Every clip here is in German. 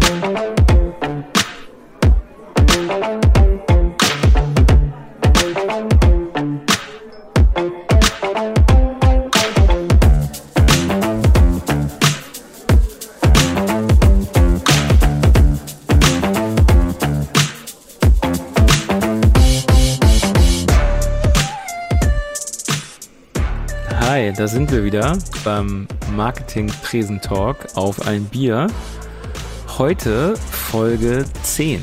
Da sind wir wieder beim Marketing-Tresen-Talk auf ein Bier. Heute Folge 10.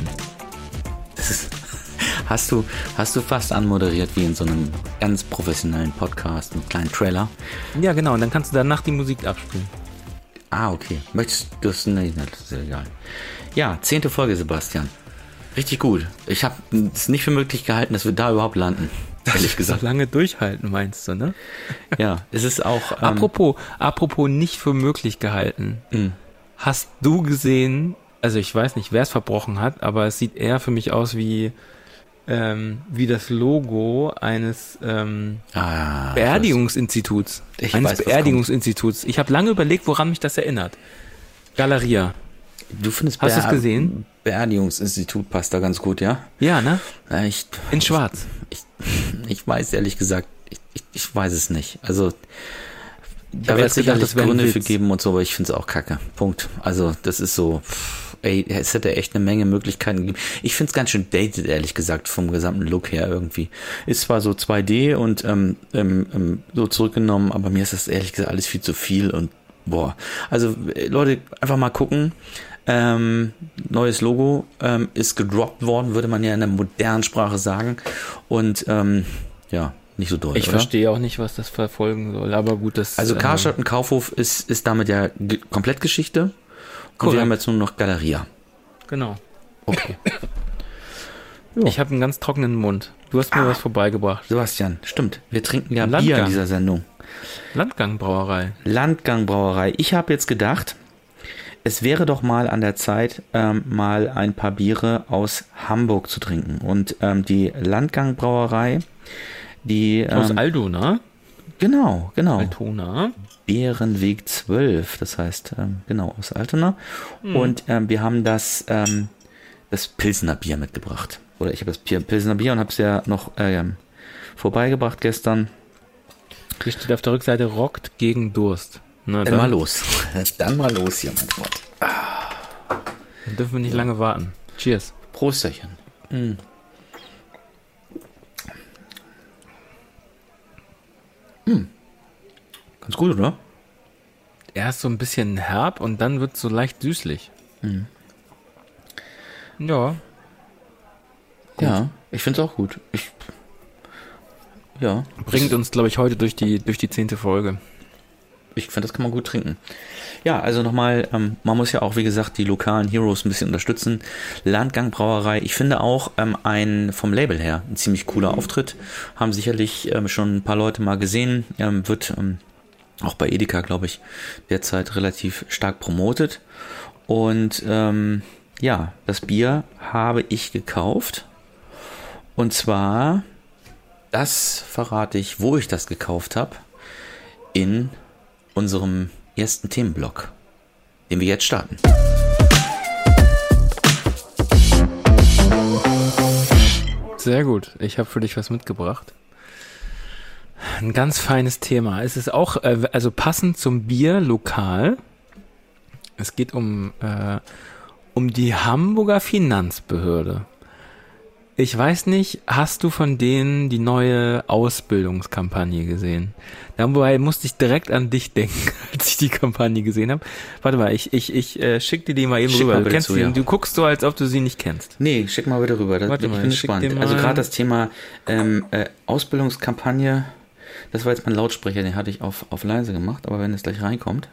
Hast du fast anmoderiert wie in so einem ganz professionellen Podcast, einen kleinen Trailer? Ja, genau. Und dann kannst du danach die Musik abspielen. Ah, okay. Möchtest du das? Nee, das ist ja egal. Ja, 10. Folge, Sebastian. Richtig gut. Ich habe es nicht für möglich gehalten, dass wir da überhaupt landen. Ehrlich gesagt. So lange durchhalten, meinst du, ne? Ja, es ist auch... Apropos nicht für möglich gehalten. Hast du gesehen, also ich weiß nicht, wer es verbrochen hat, aber es sieht eher für mich aus wie das Logo eines Beerdigungsinstituts. Beerdigungsinstituts. Ich habe lange überlegt, woran mich das erinnert. Galeria. Du findest Hast du es gesehen? Beerdigungsinstitut passt da ganz gut, ja? Ja, ne? In schwarz. Ich weiß ehrlich gesagt, ich weiß es nicht. Also da wird es sicherlich Gründe für geben und so, aber ich finde es auch kacke. Punkt. Also das ist so, es hätte echt eine Menge Möglichkeiten gegeben. Ich finde es ganz schön dated, ehrlich gesagt, vom gesamten Look her irgendwie. Ist zwar so 2D und so zurückgenommen, aber mir ist das ehrlich gesagt alles viel zu viel und boah. Also Leute, einfach mal gucken. Neues Logo ist gedroppt worden, würde man ja in der modernen Sprache sagen. Und ja, nicht so doll. Ich verstehe auch nicht, was das verfolgen soll, aber gut, das... Also Karstadt und Kaufhof ist damit ja komplett Geschichte. Und wir haben jetzt nur noch Galeria. Genau. Okay. Ich habe einen ganz trockenen Mund. Du hast mir was vorbeigebracht. Sebastian, stimmt. Wir trinken ja Bier in dieser Sendung. Landgang-Brauerei. Ich habe jetzt gedacht, es wäre doch mal an der Zeit, mal ein paar Biere aus Hamburg zu trinken. Und die Landgang-Brauerei, die... aus Altona? Genau. Altona. Bärenweg 12, das heißt, genau, aus Altona. Und wir haben das Pilsner Bier mitgebracht. Oder ich habe das Pilsner Bier und habe es ja noch vorbeigebracht gestern. Hier steht auf der Rückseite, rockt gegen Durst. Na, dann mal los. Dann mal los hier, mein Freund. Dann dürfen wir nicht lange warten. Cheers. Prosterchen. Ganz gut, oder? Erst so ein bisschen herb und dann wird es so leicht süßlich. Ja. Gut. Ja, ich finde es auch gut. Bringt uns, glaube ich, heute durch die 10. Folge. Ich finde, das kann man gut trinken. Ja, also nochmal, man muss ja auch, wie gesagt, die lokalen Heroes ein bisschen unterstützen. Landgang Brauerei, ich finde auch vom Label her ein ziemlich cooler Auftritt. Haben sicherlich schon ein paar Leute mal gesehen. Wird auch bei Edeka, glaube ich, derzeit relativ stark promotet. Und das Bier habe ich gekauft. Und zwar, das verrate ich, wo ich das gekauft habe, in unserem ersten Themenblock, den wir jetzt starten. Sehr gut. Ich habe für dich was mitgebracht. Ein ganz feines Thema. Es ist auch, also passend zum Bier lokal. Es geht um die Hamburger Finanzbehörde. Ich weiß nicht, hast du von denen die neue Ausbildungskampagne gesehen? Dabei musste ich direkt an dich denken, als ich die Kampagne gesehen habe. Warte mal, ich schick dir die mal eben rüber. Du kennst sie, du guckst so, als ob du sie nicht kennst. Nee, schick mal bitte rüber. Warte mal, ich bin gespannt. Also gerade das Thema Ausbildungskampagne, das war jetzt mein Lautsprecher, den hatte ich auf leise gemacht, aber wenn es gleich reinkommt.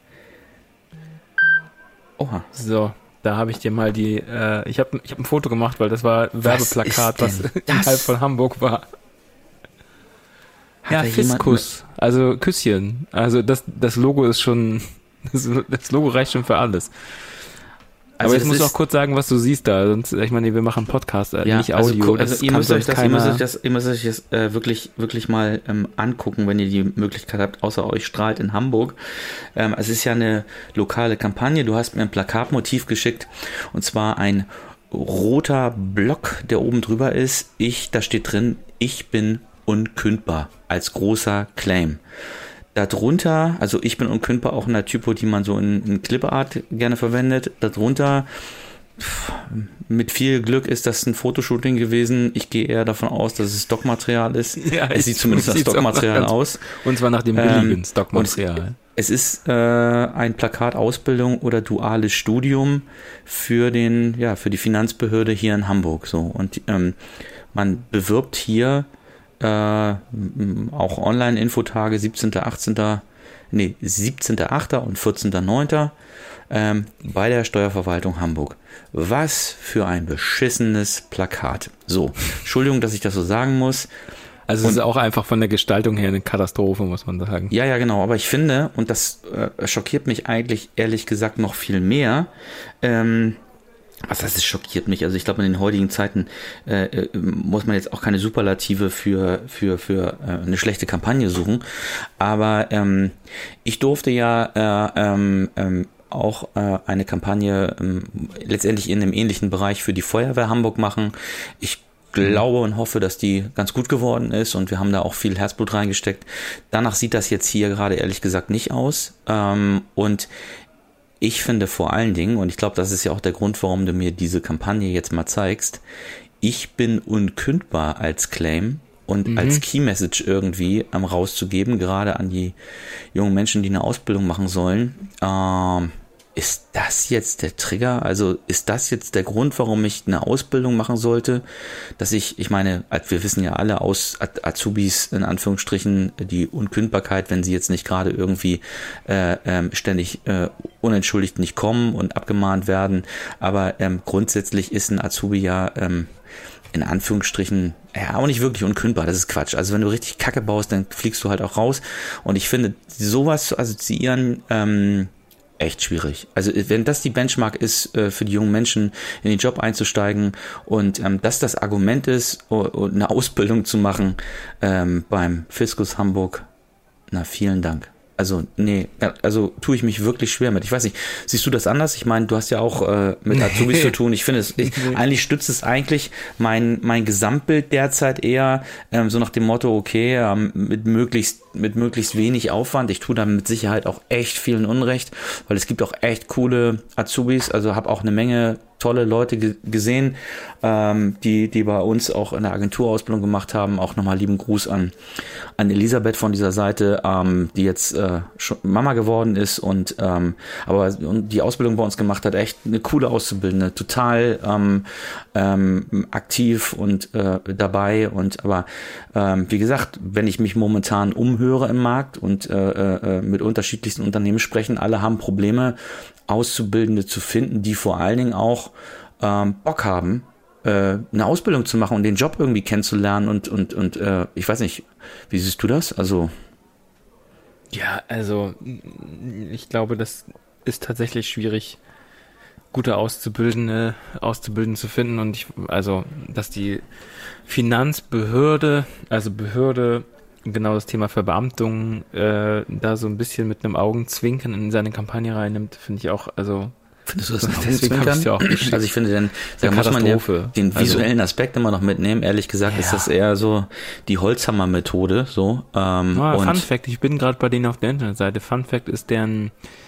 Oha. So. Da habe ich dir mal ich hab ein Foto gemacht, weil das war ein Werbeplakat, was innerhalb von Hamburg war. Ja, Fiskus, also Küsschen. Also das Logo ist schon, das Logo reicht schon für alles. Aber jetzt musst du auch kurz sagen, was du siehst da. Sonst, ich meine, wir machen einen Podcast, nicht Audio. Also ihr müsst euch das wirklich mal angucken, wenn ihr die Möglichkeit habt. Außer euch strahlt in Hamburg. Es ist ja eine lokale Kampagne. Du hast mir ein Plakatmotiv geschickt, und zwar ein roter Block, der oben drüber ist. Da steht drin, ich bin unkündbar, als großer Claim. Darunter, also ich bin unkündbar, auch in der Typo, die man so in Clipart gerne verwendet. Darunter, mit viel Glück ist das ein Fotoshooting gewesen. Ich gehe eher davon aus, dass es Stockmaterial ist. Ja, es sieht zumindest nach Stockmaterial aus. Und zwar nach dem billigen Stockmaterial. Es ist ein Plakatausbildung oder duales Studium für die Finanzbehörde hier in Hamburg. So, und man bewirbt hier auch Online-Infotage 17.8. und 14.9. Bei der Steuerverwaltung Hamburg. Was für ein beschissenes Plakat. So, Entschuldigung, dass ich das so sagen muss. Also es ist auch einfach von der Gestaltung her eine Katastrophe, muss man sagen. Ja, genau. Aber ich finde, und das schockiert mich eigentlich ehrlich gesagt noch viel mehr, was heißt, es schockiert mich. Also ich glaube, in den heutigen Zeiten muss man jetzt auch keine Superlative für eine schlechte Kampagne suchen. Aber ich durfte ja auch eine Kampagne letztendlich in einem ähnlichen Bereich für die Feuerwehr Hamburg machen. Ich glaube und hoffe, dass die ganz gut geworden ist, und wir haben da auch viel Herzblut reingesteckt. Danach sieht das jetzt hier gerade ehrlich gesagt nicht aus. Und ich finde vor allen Dingen, und ich glaube, das ist ja auch der Grund, warum du mir diese Kampagne jetzt mal zeigst, ich bin unkündbar als Claim und als Key Message irgendwie rauszugeben, gerade an die jungen Menschen, die eine Ausbildung machen sollen. Ist das jetzt der Trigger? Also ist das jetzt der Grund, warum ich eine Ausbildung machen sollte? Dass ich meine, wir wissen ja alle aus Azubis in Anführungsstrichen die Unkündbarkeit, wenn sie jetzt nicht gerade irgendwie ständig unentschuldigt nicht kommen und abgemahnt werden. Aber grundsätzlich ist ein Azubi ja in Anführungsstrichen auch nicht wirklich unkündbar. Das ist Quatsch. Also wenn du richtig Kacke baust, dann fliegst du halt auch raus. Und ich finde, sowas zu assoziieren echt schwierig. Also wenn das die Benchmark ist, für die jungen Menschen in den Job einzusteigen, und das Argument ist, eine Ausbildung zu machen beim Fiskus Hamburg, na vielen Dank. Also tue ich mich wirklich schwer mit. Ich weiß nicht, siehst du das anders? Ich meine, du hast ja auch mit Azubis zu tun. Ich finde eigentlich stützt es eigentlich mein Gesamtbild derzeit eher so nach dem Motto, okay, mit möglichst wenig Aufwand. Ich tue da mit Sicherheit auch echt vielen Unrecht, weil es gibt auch echt coole Azubis. Also habe auch eine Menge tolle Leute gesehen, die bei uns auch in der Agenturausbildung gemacht haben. Auch nochmal lieben Gruß an Elisabeth von dieser Seite, die jetzt schon Mama geworden ist und die Ausbildung bei uns gemacht hat. Echt eine coole Auszubildende, total aktiv und dabei. Aber wie gesagt, wenn ich mich momentan umhöre im Markt und mit unterschiedlichsten Unternehmen sprechen, alle haben Probleme, Auszubildende zu finden, die vor allen Dingen auch Bock haben, eine Ausbildung zu machen und den Job irgendwie kennenzulernen und ich weiß nicht, wie siehst du das? Also ja, also ich glaube, das ist tatsächlich schwierig, gute Auszubildende zu finden, und dass die Finanzbehörde, genau das Thema Verbeamtung da so ein bisschen mit einem Augenzwinkern in seine Kampagne reinnimmt, finde ich auch, findest du das ein Augenzwinkern? Ja auch also ich finde, da muss man ja den visuellen Aspekt immer noch mitnehmen. Ehrlich gesagt ist das eher so die Holzhammer-Methode. So. Fun Fact, ich bin gerade bei denen auf der Internetseite. Fun Fact ist deren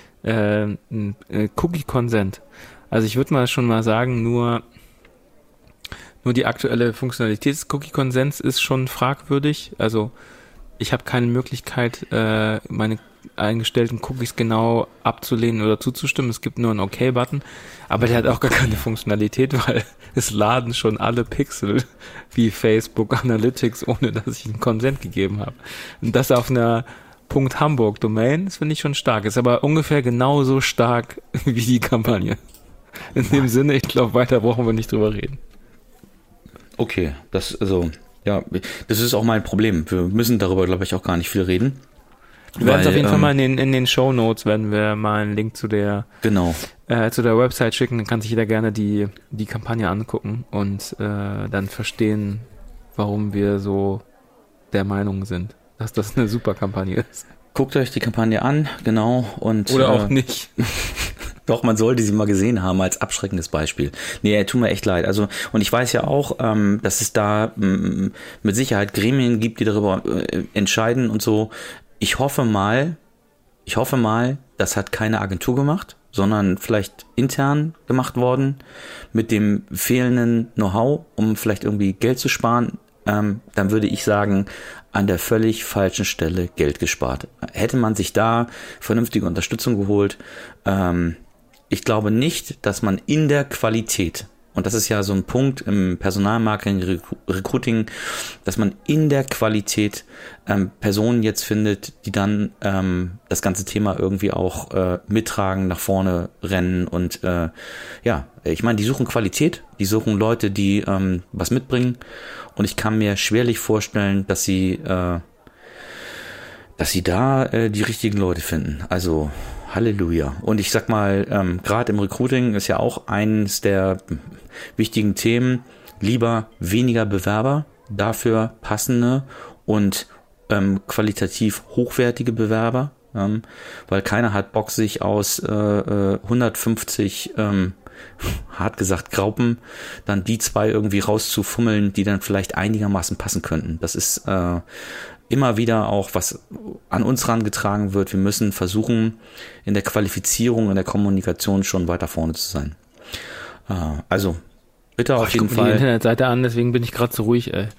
Cookie-Consent. Also ich würde mal schon mal sagen, nur die aktuelle Funktionalität des Cookie-Consents ist schon fragwürdig. Also ich habe keine Möglichkeit, meine eingestellten Cookies genau abzulehnen oder zuzustimmen. Es gibt nur einen OK-Button, aber der hat auch gar keine Funktionalität, weil es laden schon alle Pixel wie Facebook Analytics, ohne dass ich einen Consent gegeben habe. Und das auf einer .hamburg-Domain, das finde ich schon stark. Ist aber ungefähr genauso stark wie die Kampagne. In dem Sinne, ich glaube, weiter brauchen wir nicht drüber reden. Okay, das ist auch mein Problem. Wir müssen darüber, glaube ich, auch gar nicht viel reden. Wir werden es auf jeden Fall mal in den Shownotes werden wir mal einen Link zu der Website schicken, dann kann sich jeder gerne die Kampagne angucken und dann verstehen, warum wir so der Meinung sind, dass das eine super Kampagne ist. Guckt euch die Kampagne an, genau. Oder auch nicht. Doch, man sollte sie mal gesehen haben als abschreckendes Beispiel. Nee, tut mir echt leid. Also, und ich weiß ja auch, dass es da mit Sicherheit Gremien gibt, die darüber entscheiden und so. Ich hoffe mal, das hat keine Agentur gemacht, sondern vielleicht intern gemacht worden mit dem fehlenden Know-how, um vielleicht irgendwie Geld zu sparen. Dann würde ich sagen, an der völlig falschen Stelle Geld gespart. Hätte man sich da vernünftige Unterstützung geholt, ich glaube nicht, dass man in der Qualität, und das ist ja so ein Punkt im Personalmarketing, Recruiting, dass man in der Qualität Personen jetzt findet, die dann das ganze Thema irgendwie auch mittragen, nach vorne rennen und ich meine, die suchen Qualität, die suchen Leute, die was mitbringen und ich kann mir schwerlich vorstellen, dass sie da die richtigen Leute finden. Also Halleluja. Und ich sag mal, gerade im Recruiting ist ja auch eines der wichtigen Themen, lieber weniger Bewerber, dafür passende und qualitativ hochwertige Bewerber, weil keiner hat Bock, sich aus 150 hart gesagt Graupen, dann die 2 irgendwie rauszufummeln, die dann vielleicht einigermaßen passen könnten. Das ist immer wieder auch, was an uns rangetragen wird. Wir müssen versuchen, in der Qualifizierung, in der Kommunikation schon weiter vorne zu sein. Also, bitte auf jeden Fall. Ich gucke die Internetseite an, deswegen bin ich gerade so ruhig, ey.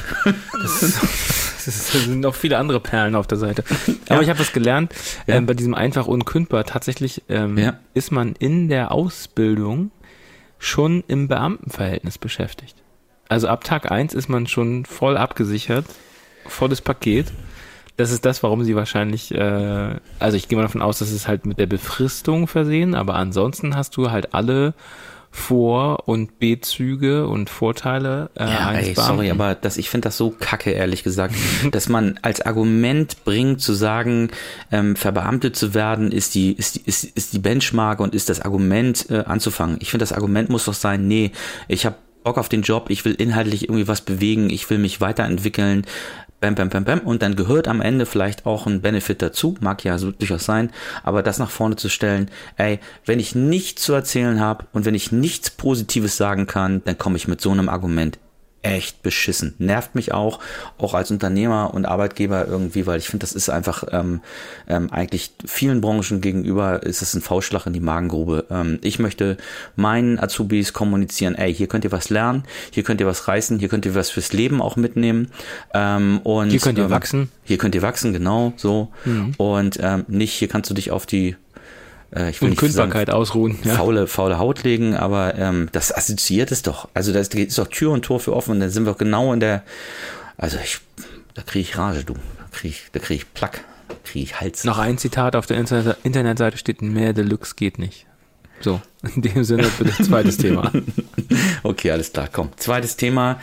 Es sind noch viele andere Perlen auf der Seite. Aber ich habe was gelernt, bei diesem einfach unkündbar. Tatsächlich ist man in der Ausbildung schon im Beamtenverhältnis beschäftigt. Also ab Tag 1 ist man schon voll abgesichert, volles Paket. Das ist das, warum sie wahrscheinlich, also ich gehe mal davon aus, dass es halt mit der Befristung versehen, aber ansonsten hast du halt alle Vor- und B-Züge und Vorteile eines Beamten. Sorry, aber ich finde das so kacke, ehrlich gesagt, dass man als Argument bringt, zu sagen, verbeamtet zu werden, ist die Benchmark und ist das Argument anzufangen. Ich finde, das Argument muss doch sein, nee, ich habe Bock auf den Job, ich will inhaltlich irgendwie was bewegen, ich will mich weiterentwickeln, bam, bam, bam, bam. Und dann gehört am Ende vielleicht auch ein Benefit dazu, mag ja so durchaus sein, aber das nach vorne zu stellen, wenn ich nichts zu erzählen habe und wenn ich nichts Positives sagen kann, dann komme ich mit so einem Argument echt beschissen. Nervt mich auch als Unternehmer und Arbeitgeber irgendwie, weil ich finde, das ist einfach eigentlich vielen Branchen gegenüber ist es ein Faustschlag in die Magengrube. Ich möchte meinen Azubis kommunizieren, hier könnt ihr was lernen, hier könnt ihr was reißen, hier könnt ihr was fürs Leben auch mitnehmen. Und hier könnt ihr wachsen. Hier könnt ihr wachsen, genau, so. Mhm. Und nicht, hier kannst du dich auf die Unkündbarkeit ausruhen. Ja. Faule Haut legen, aber das assoziiert es doch. Also das ist doch Tür und Tor für offen und dann sind wir genau in der, also da kriege ich Rage, du. Da kriege ich Plack, da kriege ich Hals. Noch ein Zitat auf der Internetseite steht, mehr Deluxe geht nicht. So, in dem Sinne bitte zweites Thema. Okay, alles klar, komm. Zweites Thema,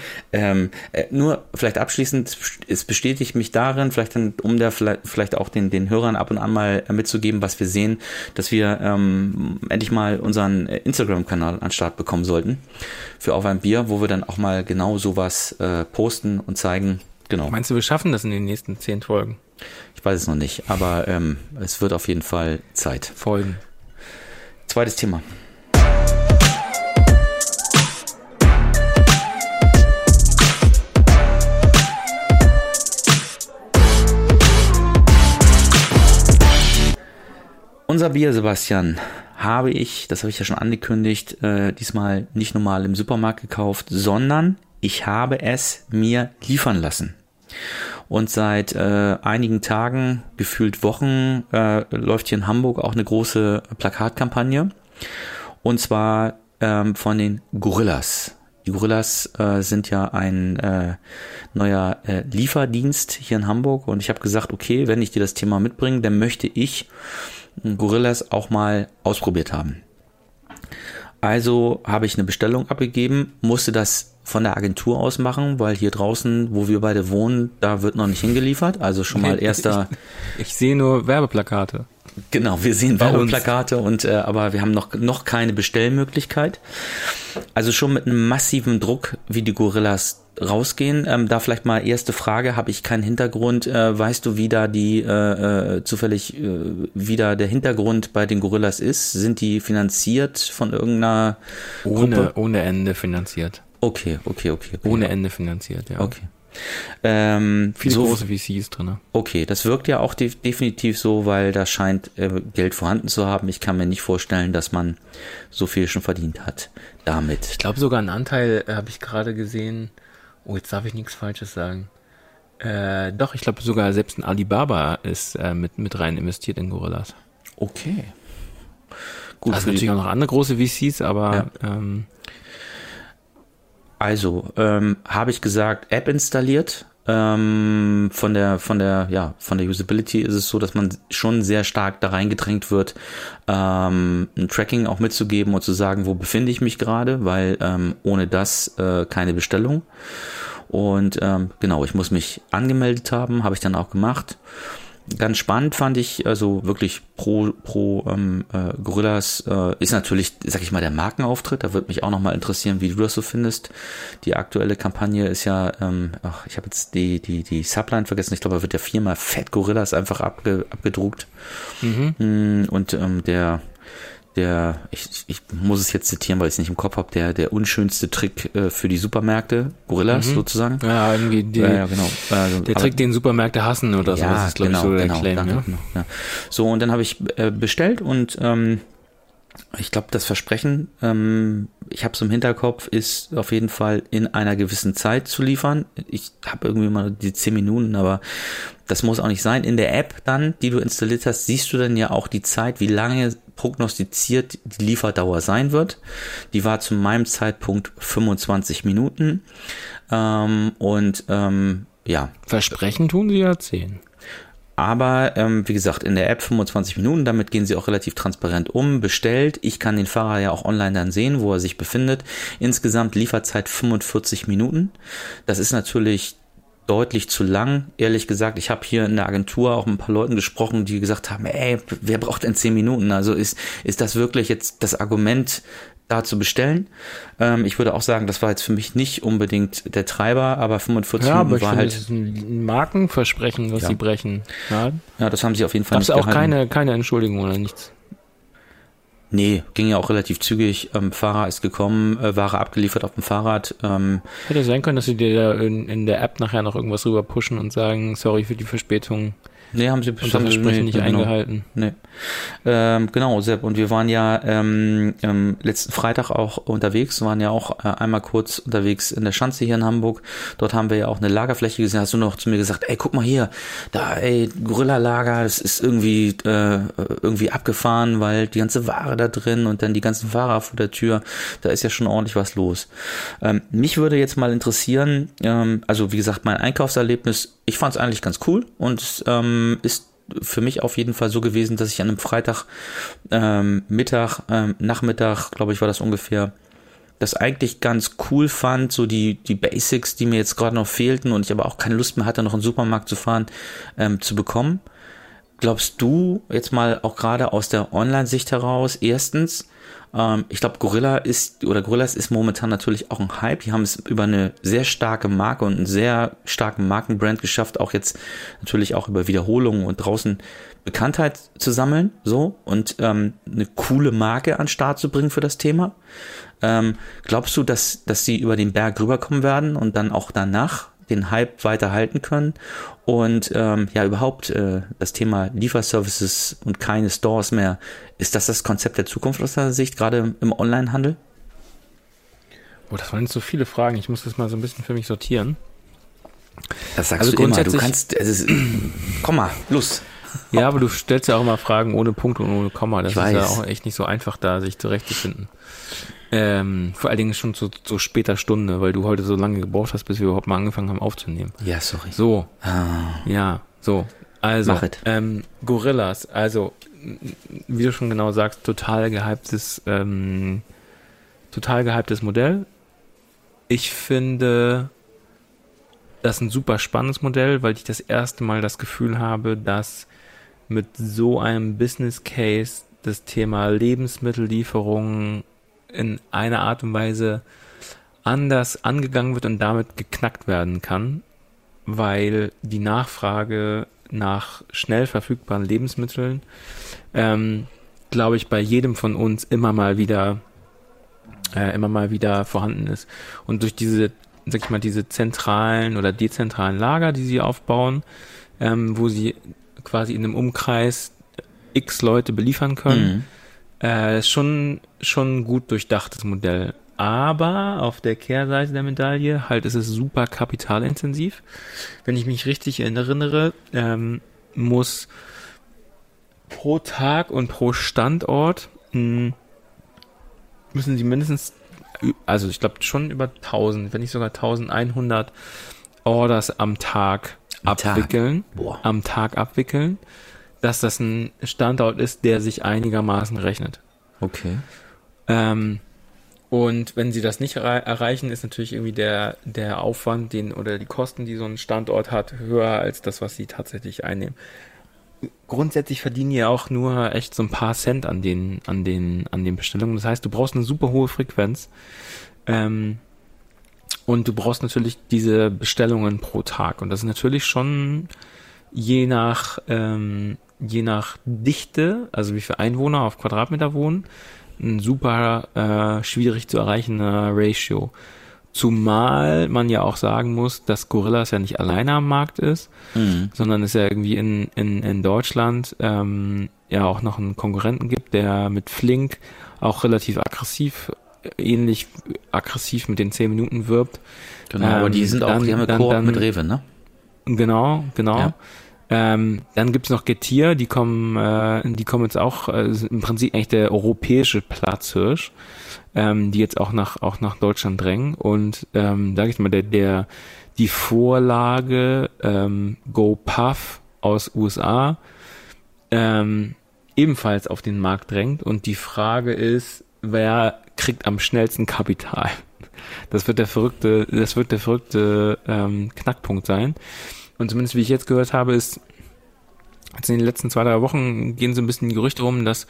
nur vielleicht abschließend, es bestätigt mich darin, vielleicht auch den Hörern ab und an mal mitzugeben, was wir sehen, dass wir endlich mal unseren Instagram-Kanal an den Start bekommen sollten für Auf ein Bier, wo wir dann auch mal genau sowas posten und zeigen. Genau. Meinst du, wir schaffen das in den nächsten 10 Folgen? Ich weiß es noch nicht, aber es wird auf jeden Fall Zeit. Folgen. Zweites Thema. Unser Bier, Sebastian, habe ich ja schon angekündigt, diesmal nicht normal im Supermarkt gekauft, sondern ich habe es mir liefern lassen. Und seit einigen Tagen, gefühlt Wochen, läuft hier in Hamburg auch eine große Plakatkampagne. Und zwar von den Gorillas. Die Gorillas sind ja ein neuer Lieferdienst hier in Hamburg. Und ich habe gesagt, okay, wenn ich dir das Thema mitbringe, dann möchte ich Gorillas auch mal ausprobiert haben. Also habe ich eine Bestellung abgegeben, musste das von der Agentur aus machen, weil hier draußen, wo wir beide wohnen, da wird noch nicht hingeliefert. Also schon mal erster... Ich sehe nur Werbeplakate. Genau, wir sehen Werbeplakate und aber wir haben noch keine Bestellmöglichkeit. Also schon mit einem massiven Druck, wie die Gorillas rausgehen. Da vielleicht mal erste Frage, habe ich keinen Hintergrund. Weißt du, wie da zufällig wie da der Hintergrund bei den Gorillas ist? Sind die finanziert von irgendeiner Gruppe? Ohne Ende finanziert. Okay. Ohne Ende finanziert, ja. Okay. Viele große VCs drin. Okay, das wirkt ja auch definitiv so, weil da scheint Geld vorhanden zu haben. Ich kann mir nicht vorstellen, dass man so viel schon verdient hat damit. Ich glaube sogar einen Anteil habe ich gerade gesehen. Oh, jetzt darf ich nichts Falsches sagen. Doch, ich glaube sogar selbst ein Alibaba ist mit rein investiert in Gorillas. Okay. Gut. Also natürlich auch noch andere große VCs, aber ja. Also, habe ich gesagt, App installiert. Von der Usability ist es so, dass man schon sehr stark da reingedrängt wird, ein Tracking auch mitzugeben und zu sagen, wo befinde ich mich gerade, weil ohne das keine Bestellung. Und genau, ich muss mich angemeldet haben, habe ich dann auch gemacht. Ganz spannend fand ich, also wirklich pro Gorillas ist natürlich, sag ich mal, der Markenauftritt. Da würde mich auch nochmal interessieren, wie du das so findest. Die aktuelle Kampagne ist ja, ich habe jetzt die Subline vergessen. Ich glaube, da wird ja 4-mal Fett Gorillas einfach abgedruckt. Mhm. Und ich muss es jetzt zitieren, weil ich es nicht im Kopf habe, der unschönste Trick für die Supermärkte, Gorillas sozusagen. Ja, irgendwie genau. Also, der Trick, den Supermärkte hassen oder so, das ist, glaube ich, so der Claim. Genau. So, und dann habe ich bestellt und ich glaube, das Versprechen, ich habe es im Hinterkopf, ist auf jeden Fall in einer gewissen Zeit zu liefern. Ich habe irgendwie mal die 10 Minuten, aber das muss auch nicht sein. In der App dann, die du installiert hast, siehst du dann ja auch die Zeit, wie lange prognostiziert die Lieferdauer sein wird. Die war zu meinem Zeitpunkt 25 Minuten. Versprechen tun sie ja 10. Aber wie gesagt, in der App 25 Minuten, damit gehen sie auch relativ transparent um, bestellt. Ich kann den Fahrer ja auch online dann sehen, wo er sich befindet. Insgesamt Lieferzeit 45 Minuten. Das ist natürlich deutlich zu lang, ehrlich gesagt. Ich habe hier in der Agentur auch mit ein paar Leuten gesprochen, die gesagt haben, wer braucht denn 10 Minuten? Also ist das wirklich jetzt das Argument, da zu bestellen? Ich würde auch sagen, das war jetzt für mich nicht unbedingt der Treiber, aber 45 Minuten aber war halt... Das ist ein Markenversprechen, was sie brechen. Ja, das haben sie auf jeden Fall nicht gehalten. Gab es auch keine Entschuldigung oder nichts? Nee, ging ja auch relativ zügig. Fahrer ist gekommen, Ware abgeliefert auf dem Fahrrad. Hätte sein können, dass sie dir da in der App nachher noch irgendwas rüber pushen und sagen, sorry für die Verspätung. Nee, haben sie Versprechen nicht eingehalten. Nee. Genau, Sepp. Und wir waren ja letzten Freitag auch unterwegs, waren ja auch einmal kurz unterwegs in der Schanze hier in Hamburg. Dort haben wir ja auch eine Lagerfläche gesehen. Hast du noch zu mir gesagt, guck mal hier, da, Gorilla-Lager, das ist irgendwie abgefahren, weil die ganze Ware da drin und dann die ganzen Fahrer vor der Tür, da ist ja schon ordentlich was los. Mich würde jetzt mal interessieren, also wie gesagt, mein Einkaufserlebnis, ich fand es eigentlich ganz cool und ist für mich auf jeden Fall so gewesen, dass ich an einem Freitag Nachmittag, glaube ich, war das ungefähr, das eigentlich ganz cool fand, so die Basics, die mir jetzt gerade noch fehlten und ich aber auch keine Lust mehr hatte, noch in den Supermarkt zu fahren, zu bekommen. Glaubst du jetzt mal auch gerade aus der Online-Sicht heraus, erstens, ich glaube, Gorillas ist momentan natürlich auch ein Hype. Die haben es über eine sehr starke Marke und einen sehr starken Markenbrand geschafft, auch jetzt natürlich auch über Wiederholungen und draußen Bekanntheit zu sammeln, so, und eine coole Marke an den Start zu bringen für das Thema. Glaubst du, dass sie über den Berg rüberkommen werden und dann auch danach den Hype weiterhalten können und überhaupt das Thema Lieferservices und keine Stores mehr, ist das Konzept der Zukunft aus deiner Sicht, gerade im Onlinehandel? Oh, das waren jetzt so viele Fragen, ich muss das mal so ein bisschen für mich sortieren. Das sagst du immer, du kannst, komm mal, los. Ja, aber du stellst ja auch immer Fragen ohne Punkt und ohne Komma, das ist ja auch echt nicht so einfach da, sich zurechtzufinden. Vor allen Dingen schon zu später Stunde, weil du heute so lange gebraucht hast, bis wir überhaupt mal angefangen haben aufzunehmen. Ja, sorry. So. Ja, so. Also, Gorillas, also, wie du schon genau sagst, total gehyptes total gehyptes Modell. Ich finde das ein super spannendes Modell, weil ich das erste Mal das Gefühl habe, dass mit so einem Business Case das Thema Lebensmittellieferung in einer Art und Weise anders angegangen wird und damit geknackt werden kann, weil die Nachfrage nach schnell verfügbaren Lebensmitteln, glaube ich, bei jedem von uns immer mal wieder vorhanden ist. Und durch diese, sag ich mal, diese zentralen oder dezentralen Lager, die sie aufbauen, wo sie quasi in einem Umkreis x Leute beliefern können, ist schon ein gut durchdachtes Modell. Aber auf der Kehrseite der Medaille halt ist es super kapitalintensiv. Wenn ich mich richtig erinnere, muss pro Tag und pro Standort müssen sie mindestens, also ich glaube schon über 1000, wenn nicht sogar 1100 Orders am Tag abwickeln, dass das ein Standort ist, der sich einigermaßen rechnet. Okay. Und wenn sie das nicht erreichen, ist natürlich irgendwie der Aufwand, oder die Kosten, die so ein Standort hat, höher als das, was sie tatsächlich einnehmen. Grundsätzlich verdienen die auch nur echt so ein paar Cent an den Bestellungen. Das heißt, du brauchst eine super hohe Frequenz. Und du brauchst natürlich diese Bestellungen pro Tag. Und das ist natürlich schon je nach Dichte, also wie viele Einwohner auf Quadratmeter wohnen, ein super schwierig zu erreichender Ratio. Zumal man ja auch sagen muss, dass Gorillas ja nicht alleine am Markt ist, sondern es ja irgendwie in Deutschland ja auch noch einen Konkurrenten gibt, der mit Flink auch relativ ähnlich aggressiv mit den 10 Minuten wirbt. Genau, aber die sind auch, die haben eine Koop mit Rewe, ne? Genau. Ja. Dann gibt's noch Getir, die kommen jetzt auch, im Prinzip eigentlich der europäische Platzhirsch, die jetzt auch nach Deutschland drängen. Und sag ich mal, die Vorlage GoPuff aus USA ebenfalls auf den Markt drängt. Und die Frage ist, wer kriegt am schnellsten Kapital? Das wird der verrückte Knackpunkt sein. Und zumindest, wie ich jetzt gehört habe, ist, jetzt in den letzten 2-3 Wochen gehen so ein bisschen die Gerüchte rum, dass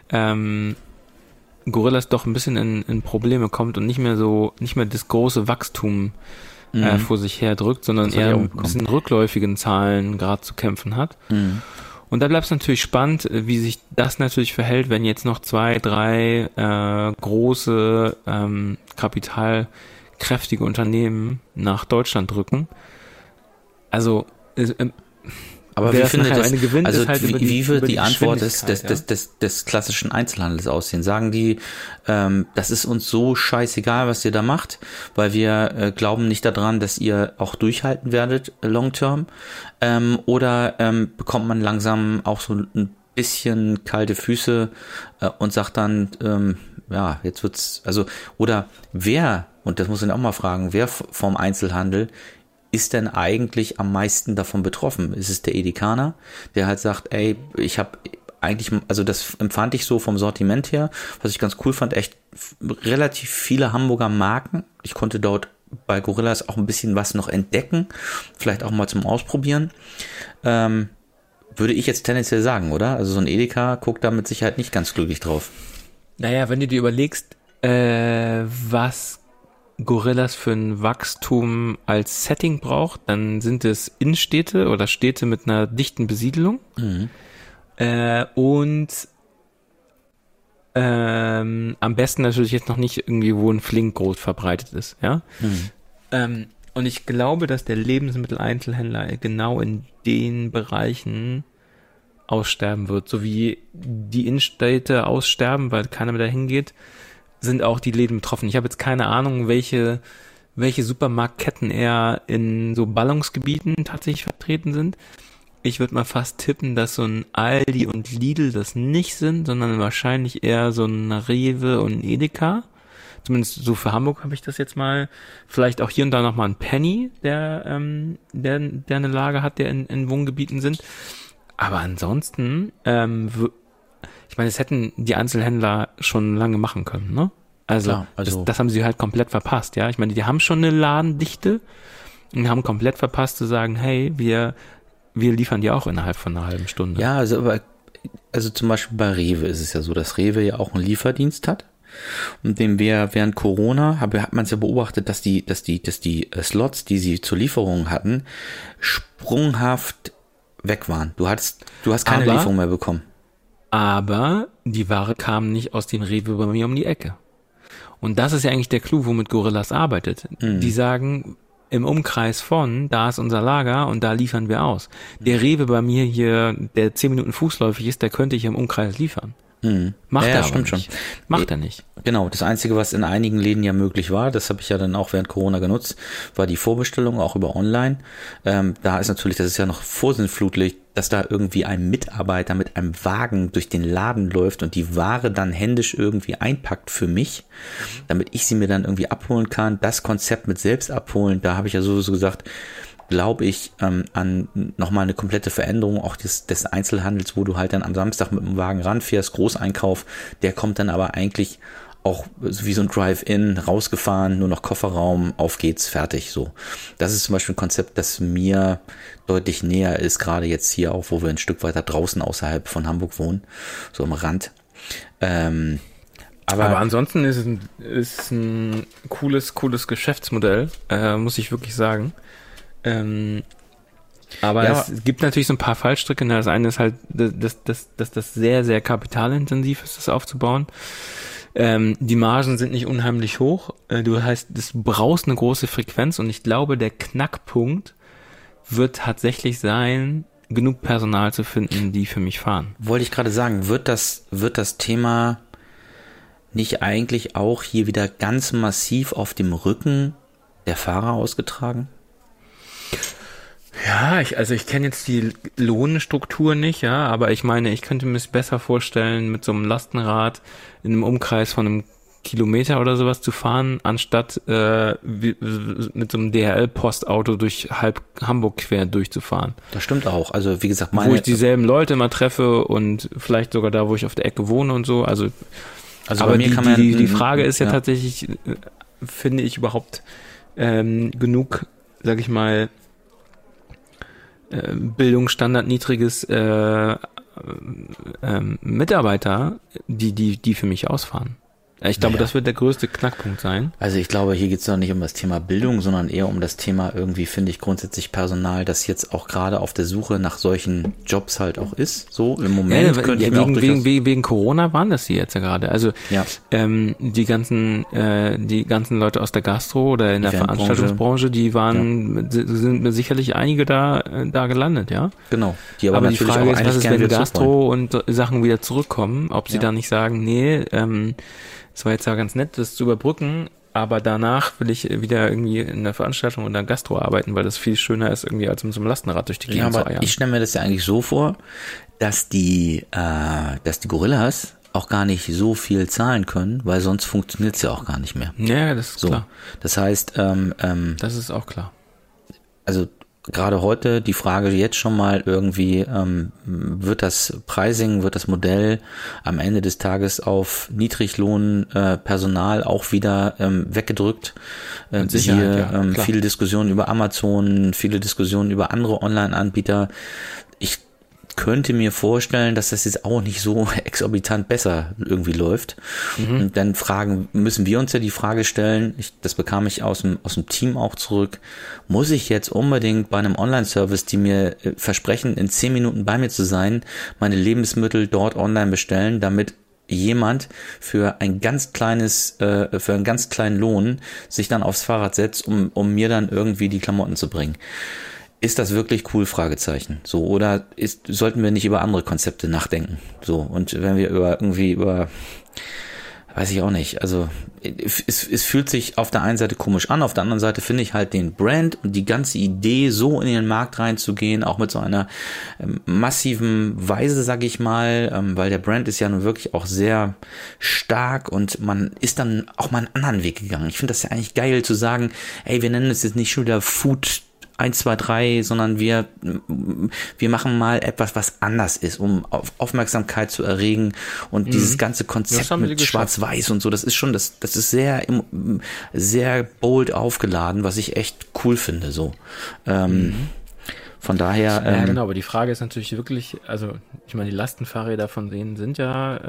Gorillas doch ein bisschen in Probleme kommt und nicht mehr das große Wachstum vor sich her drückt, sondern eher ein bisschen rückläufigen Zahlen gerade zu kämpfen hat. Und da bleibt es natürlich spannend, wie sich das natürlich verhält, wenn jetzt noch 2-3 große kapitalkräftige Unternehmen nach Deutschland drücken. Also, aber wie findet das, also halt wie wird die Antwort des klassischen Einzelhandels aussehen? Sagen die, das ist uns so scheißegal, was ihr da macht, weil wir glauben nicht daran, dass ihr auch durchhalten werdet long term, oder bekommt man langsam auch so ein bisschen kalte Füße und sagt dann, ja, jetzt wird's, also, oder wer, und das muss man auch mal fragen, wer vom Einzelhandel ist denn eigentlich am meisten davon betroffen? Ist es der Edekaner, der halt sagt, ey, ich habe eigentlich, also das empfand ich so vom Sortiment her, was ich ganz cool fand, echt relativ viele Hamburger Marken. Ich konnte dort bei Gorillas auch ein bisschen was noch entdecken, vielleicht auch mal zum Ausprobieren. Würde ich jetzt tendenziell sagen, oder? Also so ein Edeka guckt da mit Sicherheit nicht ganz glücklich drauf. Naja, wenn du dir überlegst, was Gorillas für ein Wachstum als Setting braucht, dann sind es Innenstädte oder Städte mit einer dichten Besiedelung und am besten natürlich jetzt noch nicht irgendwie, wo ein Flink groß verbreitet ist, ja. Und ich glaube, dass der Lebensmitteleinzelhändler genau in den Bereichen aussterben wird, so wie die Innenstädte aussterben, weil keiner mehr dahin geht, sind auch die Läden betroffen. Ich habe jetzt keine Ahnung, welche Supermarktketten eher in so Ballungsgebieten tatsächlich vertreten sind. Ich würde mal fast tippen, dass so ein Aldi und Lidl das nicht sind, sondern wahrscheinlich eher so ein Rewe und ein Edeka. Zumindest so für Hamburg habe ich das jetzt mal. Vielleicht auch hier und da nochmal ein Penny, der eine Lage hat, der in Wohngebieten sind. Aber ansonsten, ich meine, das hätten die Einzelhändler schon lange machen können, ne? Also, Klar, also das haben sie halt komplett verpasst, ja. Ich meine, die haben schon eine Ladendichte und haben komplett verpasst zu sagen, hey, wir liefern die auch innerhalb von einer halben Stunde. ja, also zum Beispiel bei Rewe ist es ja so, dass Rewe ja auch einen Lieferdienst hat. Und dem wir während Corona hat man es ja beobachtet, dass die Slots, die sie zur Lieferung hatten, sprunghaft weg waren. Du hast keine Lieferung mehr bekommen. Aber die Ware kam nicht aus dem Rewe bei mir um die Ecke. Und das ist ja eigentlich der Clou, womit Gorillas arbeitet. Die sagen, im Umkreis von, da ist unser Lager und da liefern wir aus. Der Rewe bei mir hier, der 10 Minuten fußläufig ist, der könnte hier im Umkreis liefern. Macht er aber stimmt nicht. schon. Macht er nicht. Genau, das Einzige, was in einigen Läden ja möglich war, das habe ich ja dann auch während Corona genutzt, war die Vorbestellung, auch über Online. Da ist natürlich, das ist ja noch vorsinnflutlich, dass da irgendwie ein Mitarbeiter mit einem Wagen durch den Laden läuft und die Ware dann händisch irgendwie einpackt für mich, damit ich sie mir dann irgendwie abholen kann. Das Konzept mit selbst abholen, da habe ich ja sowieso gesagt, glaube ich, an nochmal eine komplette Veränderung auch des Einzelhandels, wo du halt dann am Samstag mit dem Wagen ranfährst, Großeinkauf, der kommt dann aber eigentlich auch wie so ein Drive-In, rausgefahren, nur noch Kofferraum, auf geht's, fertig, so. Das ist zum Beispiel ein Konzept, das mir deutlich näher ist, gerade jetzt hier auch, wo wir ein Stück weiter draußen außerhalb von Hamburg wohnen, so am Rand. Aber ansonsten ist es ein cooles Geschäftsmodell, muss ich wirklich sagen. Aber ja, es gibt natürlich so ein paar Fallstricke. Das eine ist halt, dass das sehr, sehr kapitalintensiv ist, das aufzubauen. Die Margen sind nicht unheimlich hoch. Du brauchst eine große Frequenz und ich glaube, der Knackpunkt wird tatsächlich sein, genug Personal zu finden, die für mich fahren. Wollte ich gerade sagen, wird das Thema nicht eigentlich auch hier wieder ganz massiv auf dem Rücken der Fahrer ausgetragen? Ja, ich kenne jetzt die Lohnstruktur nicht, ja, aber ich meine, ich könnte mir es besser vorstellen, mit so einem Lastenrad in einem Umkreis von einem Kilometer oder sowas zu fahren, anstatt mit so einem DHL-Postauto durch halb Hamburg quer durchzufahren. Das stimmt auch. Also wie gesagt, wo ich dieselben Leute mal treffe und vielleicht sogar da, wo ich auf der Ecke wohne und so. Also aber bei mir kann man die Frage ist ja tatsächlich, finde ich überhaupt genug, sag ich mal, Bildungsstandard niedriges Mitarbeiter, die für mich ausfahren. Ich glaube, das wird der größte Knackpunkt sein. Also ich glaube, hier geht es doch nicht um das Thema Bildung, sondern eher um das Thema irgendwie, finde ich, grundsätzlich Personal, das jetzt auch gerade auf der Suche nach solchen Jobs halt auch ist. So im Moment wegen Corona waren das hier jetzt ja gerade. Also die ganzen Leute aus der Gastro oder in der Veranstaltungsbranche, sind sicherlich einige da gelandet, ja. Genau. Aber die Frage ist, was ist, wenn Gastro und Sachen wieder zurückkommen, ob sie da nicht sagen, nee, es war jetzt ja ganz nett, das zu überbrücken, aber danach will ich wieder irgendwie in der Veranstaltung oder Gastro arbeiten, weil das viel schöner ist, irgendwie als mit so einem Lastenrad durch die Gegend zu eiern. Ich stelle mir das ja eigentlich so vor, dass die Gorillas auch gar nicht so viel zahlen können, weil sonst funktioniert es ja auch gar nicht mehr. Ja, das ist klar. Das heißt, das ist auch klar. Also gerade heute die Frage jetzt schon mal irgendwie, wird das Pricing, wird das Modell am Ende des Tages auf Niedriglohn Personal auch wieder weggedrückt? Hier viele Diskussionen über Amazon, viele Diskussionen über andere Online-Anbieter. Ich könnte mir vorstellen, dass das jetzt auch nicht so exorbitant besser irgendwie läuft. Und dann müssen wir uns ja die Frage stellen, das bekam ich aus dem Team auch zurück, muss ich jetzt unbedingt bei einem Online-Service, die mir versprechen, in 10 Minuten bei mir zu sein, meine Lebensmittel dort online bestellen, damit jemand für einen ganz kleinen Lohn sich dann aufs Fahrrad setzt, um mir dann irgendwie die Klamotten zu bringen. Ist das wirklich cool? Fragezeichen. So, oder sollten wir nicht über andere Konzepte nachdenken? So, und wenn wir über weiß ich auch nicht. Also, es fühlt sich auf der einen Seite komisch an, auf der anderen Seite finde ich halt den Brand und die ganze Idee, so in den Markt reinzugehen, auch mit so einer massiven Weise, sag ich mal, weil der Brand ist ja nun wirklich auch sehr stark und man ist dann auch mal einen anderen Weg gegangen. Ich finde das ja eigentlich geil zu sagen, ey, wir nennen es jetzt nicht schon wieder Food 1, 2, 3, sondern wir machen mal etwas, was anders ist, um Aufmerksamkeit zu erregen und dieses ganze Konzept mit Schwarz-Weiß und so, das ist sehr, sehr bold aufgeladen, was ich echt cool finde, so. Von daher. Ja, genau, aber die Frage ist natürlich wirklich, also ich meine, die Lastenfahrräder von denen sind ja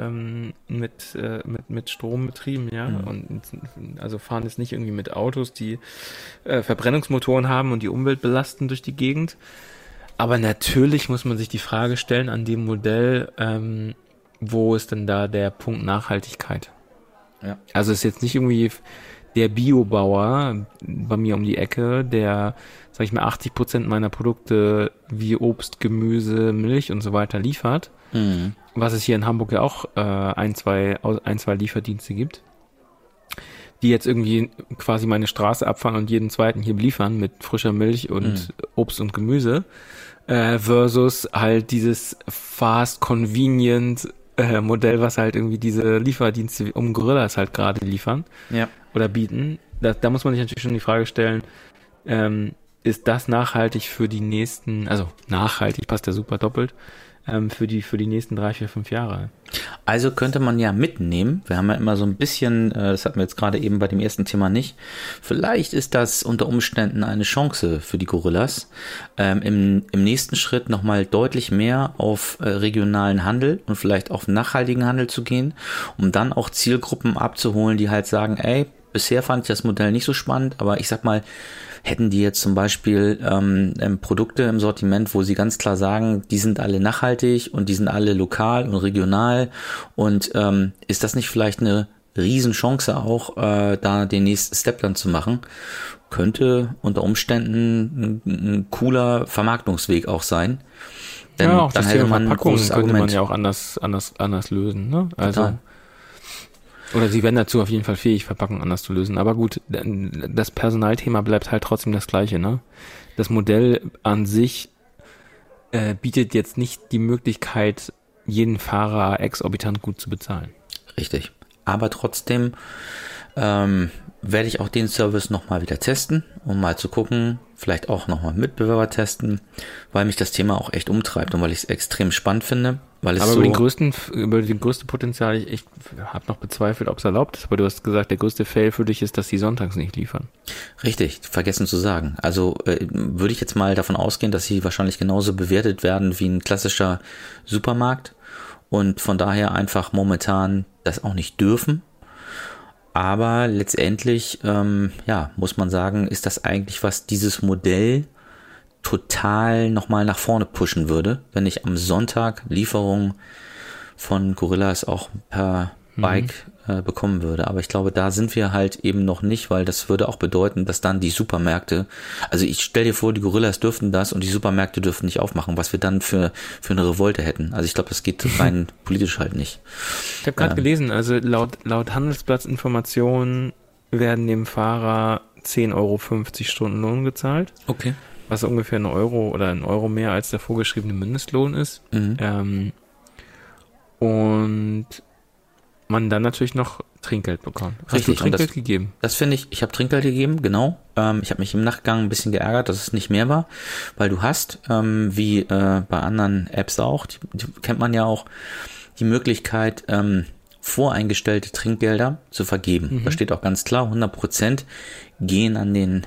mit Strom betrieben, ja, und also fahren jetzt nicht irgendwie mit Autos, die Verbrennungsmotoren haben und die Umwelt belasten durch die Gegend. Aber natürlich muss man sich die Frage stellen an dem Modell, wo ist denn da der Punkt Nachhaltigkeit? Ja. Also es ist jetzt nicht irgendwie der Biobauer bei mir um die Ecke, der, sag ich mal, 80% meiner Produkte wie Obst, Gemüse, Milch und so weiter liefert, was es hier in Hamburg ja auch ein, zwei Lieferdienste gibt, die jetzt irgendwie quasi meine Straße abfahren und jeden zweiten hier beliefern mit frischer Milch und Obst und Gemüse, versus halt dieses fast convenient Modell, was halt irgendwie diese Lieferdienste um Gorillas halt gerade liefern. Ja. Oder bieten. Da muss man sich natürlich schon die Frage stellen, ist das nachhaltig für die nächsten, also nachhaltig, passt ja super doppelt, für die nächsten 3, 4, 5 Jahre? Also könnte man ja mitnehmen, wir haben ja immer so ein bisschen, das hatten wir jetzt gerade eben bei dem ersten Thema nicht, vielleicht ist das unter Umständen eine Chance für die Gorillas, im nächsten Schritt nochmal deutlich mehr auf regionalen Handel und vielleicht auf nachhaltigen Handel zu gehen, um dann auch Zielgruppen abzuholen, die halt sagen, ey, bisher fand ich das Modell nicht so spannend, aber ich sag mal, hätten die jetzt zum Beispiel Produkte im Sortiment, wo sie ganz klar sagen, die sind alle nachhaltig und die sind alle lokal und regional, und ist das nicht vielleicht eine Riesenchance auch, da den nächsten Step dann zu machen? Könnte unter Umständen ein cooler Vermarktungsweg auch sein. Denn ja, auch dann das hätte Thema man ein Verpackung großes könnte Argument. man ja auch anders lösen, ne? Also Total. oder sie werden dazu auf jeden Fall fähig, Verpackung anders zu lösen. Aber gut, das Personalthema bleibt halt trotzdem das gleiche, ne? Das Modell an sich bietet jetzt nicht die Möglichkeit, jeden Fahrer exorbitant gut zu bezahlen. Richtig. Aber trotzdem werde ich auch den Service nochmal wieder testen, um mal zu gucken, vielleicht auch nochmal Mitbewerber testen, weil mich das Thema auch echt umtreibt und weil ich es extrem spannend finde. Weil es aber so über die größte Potenzial, ich habe noch bezweifelt, ob es erlaubt ist, aber du hast gesagt, der größte Fail für dich ist, dass die sonntags nicht liefern. Richtig, vergessen zu sagen. Also würde ich jetzt mal davon ausgehen, dass sie wahrscheinlich genauso bewertet werden wie ein klassischer Supermarkt und von daher einfach momentan das auch nicht dürfen. Aber letztendlich, muss man sagen, ist das eigentlich, was dieses Modell total nochmal nach vorne pushen würde, wenn ich am Sonntag Lieferungen von Gorillas auch per Bike bekommen würde. Aber ich glaube, da sind wir halt eben noch nicht, weil das würde auch bedeuten, dass dann die Supermärkte, also ich stell dir vor, die Gorillas dürften das und die Supermärkte dürften nicht aufmachen, was wir dann für eine Revolte hätten. Also ich glaube, das geht rein politisch halt nicht. Ich habe gerade gelesen, also laut Handelsplatzinformationen werden dem Fahrer 10,50 Euro Stundenlohn gezahlt. Okay. Was ungefähr ein Euro mehr als der vorgeschriebene Mindestlohn ist. Und man dann natürlich noch Trinkgeld bekommt. Hast du Trinkgeld gegeben? Das finde ich habe Trinkgeld gegeben, genau. Ich habe mich im Nachgang ein bisschen geärgert, dass es nicht mehr war, weil du hast, wie bei anderen Apps auch, die kennt man ja auch, die Möglichkeit, voreingestellte Trinkgelder zu vergeben. Da steht auch ganz klar, 100% gehen an den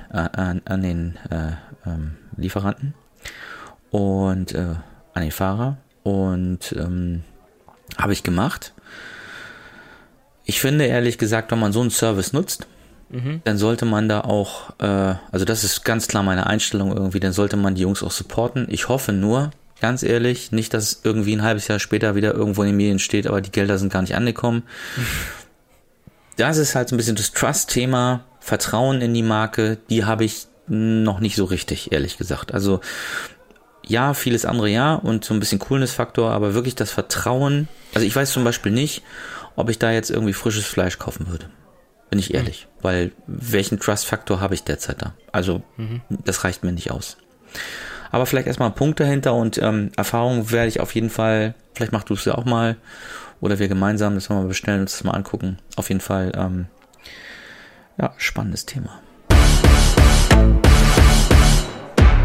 Lieferanten und an den Fahrer, und habe ich gemacht. Ich finde ehrlich gesagt, wenn man so einen Service nutzt, dann sollte man da auch, also das ist ganz klar meine Einstellung irgendwie, dann sollte man die Jungs auch supporten. Ich hoffe nur, ganz ehrlich, nicht, dass es irgendwie ein halbes Jahr später wieder irgendwo in den Medien steht, aber die Gelder sind gar nicht angekommen. Das ist halt so ein bisschen das Trust-Thema, Vertrauen in die Marke, die habe ich noch nicht so richtig, ehrlich gesagt. Also ja, vieles andere ja und so ein bisschen Coolness-Faktor, aber wirklich das Vertrauen, also ich weiß zum Beispiel nicht, ob ich da jetzt irgendwie frisches Fleisch kaufen würde. Bin ich ehrlich. Weil welchen Trust-Faktor habe ich derzeit da? Also das reicht mir nicht aus. Aber vielleicht erstmal ein Punkt dahinter und Erfahrung werde ich auf jeden Fall, vielleicht machst du es ja auch mal oder wir gemeinsam, das wollen wir mal bestellen und uns das mal angucken. Auf jeden Fall, spannendes Thema.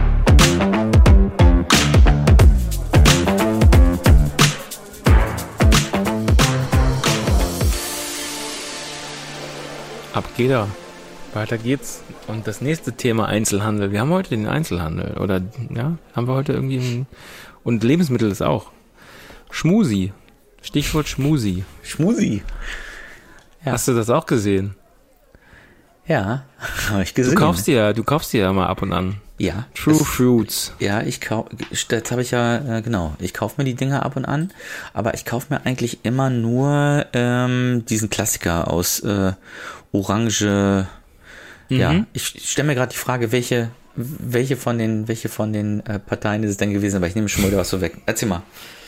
Ab geht er. Weiter geht's. Und das nächste Thema Einzelhandel. Wir haben heute den Einzelhandel. Oder, ja, haben wir heute irgendwie und Lebensmittel ist auch. Schmusi. Stichwort Schmusi. Schmusi. Ja. Hast du das auch gesehen? Ja, habe ich gesehen. Du kaufst dir ja mal ab und an. Ja. True Fruits. Ja, das habe ich ja, genau. Ich kaufe mir die Dinger ab und an, aber ich kaufe mir eigentlich immer nur diesen Klassiker aus Orange. Ja, ich stelle mir gerade die Frage, welche von den Parteien ist es denn gewesen, aber ich nehme schon mal wieder was so weg. Erzähl mal.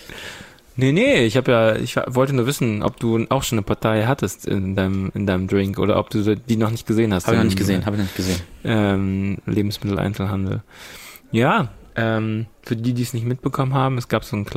Nee, ich wollte nur wissen, ob du auch schon eine Partei hattest in deinem Drink oder ob du die noch nicht gesehen hast. Habe ich noch nicht gesehen. Lebensmitteleinzelhandel. Ja, für die es nicht mitbekommen haben, es gab so eine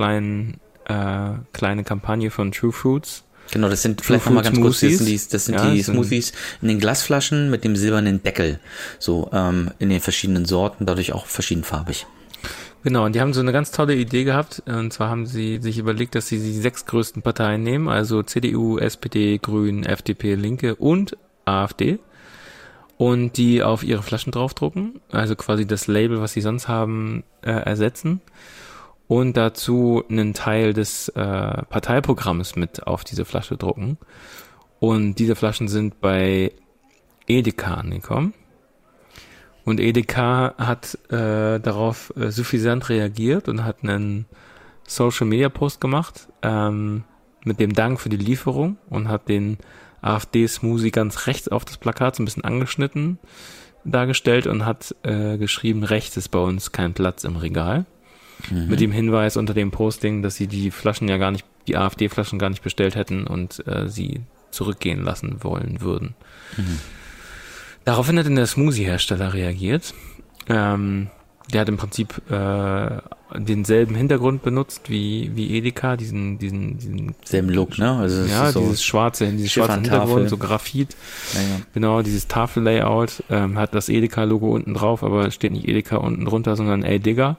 kleine Kampagne von True Fruits. Genau, das sind vielleicht nochmal ganz kurz, das sind die Smoothies in den Glasflaschen mit dem silbernen Deckel, so in den verschiedenen Sorten, dadurch auch verschiedenfarbig. Genau, und die haben so eine ganz tolle Idee gehabt, und zwar haben sie sich überlegt, dass sie die 6 größten Parteien nehmen, also CDU, SPD, Grünen, FDP, Linke und AfD, und die auf ihre Flaschen draufdrucken, also quasi das Label, was sie sonst haben, ersetzen und dazu einen Teil des Parteiprogramms mit auf diese Flasche drucken. Und diese Flaschen sind bei Edeka angekommen. Und Edeka hat darauf suffisant reagiert und hat einen Social-Media-Post gemacht mit dem Dank für die Lieferung und hat den AfD-Smoothie ganz rechts auf das Plakat so ein bisschen angeschnitten dargestellt und hat geschrieben, rechts ist bei uns kein Platz im Regal. Mhm. Mit dem Hinweis unter dem Posting, dass sie die AfD-Flaschen gar nicht bestellt hätten und sie zurückgehen lassen wollen würden. Mhm. Daraufhin hat dann der Smoothie-Hersteller reagiert. Der hat im Prinzip denselben Hintergrund benutzt wie Edeka, diesen selben Look, ne? Also ja, so dieses schwarze Hintergrund, so Graphit. Ja. Genau, dieses Tafellayout, hat das Edeka-Logo unten drauf, aber steht nicht Edeka unten drunter, sondern ey Digga.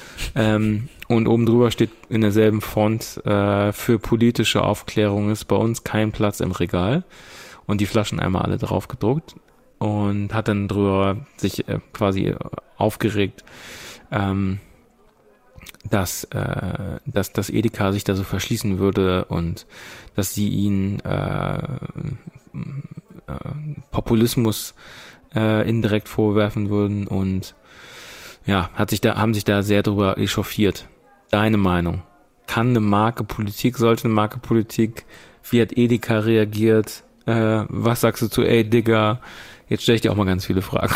Und oben drüber steht in derselben Font, für politische Aufklärung ist bei uns kein Platz im Regal. Und die Flaschen einmal alle drauf gedruckt. Und hat dann drüber sich quasi aufgeregt, dass das Edeka sich da so verschließen würde und dass sie ihn Populismus indirekt vorwerfen würden und ja, haben sich da sehr drüber echauffiert. Deine Meinung? Sollte eine Marke Politik? Wie hat Edeka reagiert? Was sagst du zu ey Digga? Jetzt stelle ich dir auch mal ganz viele Fragen.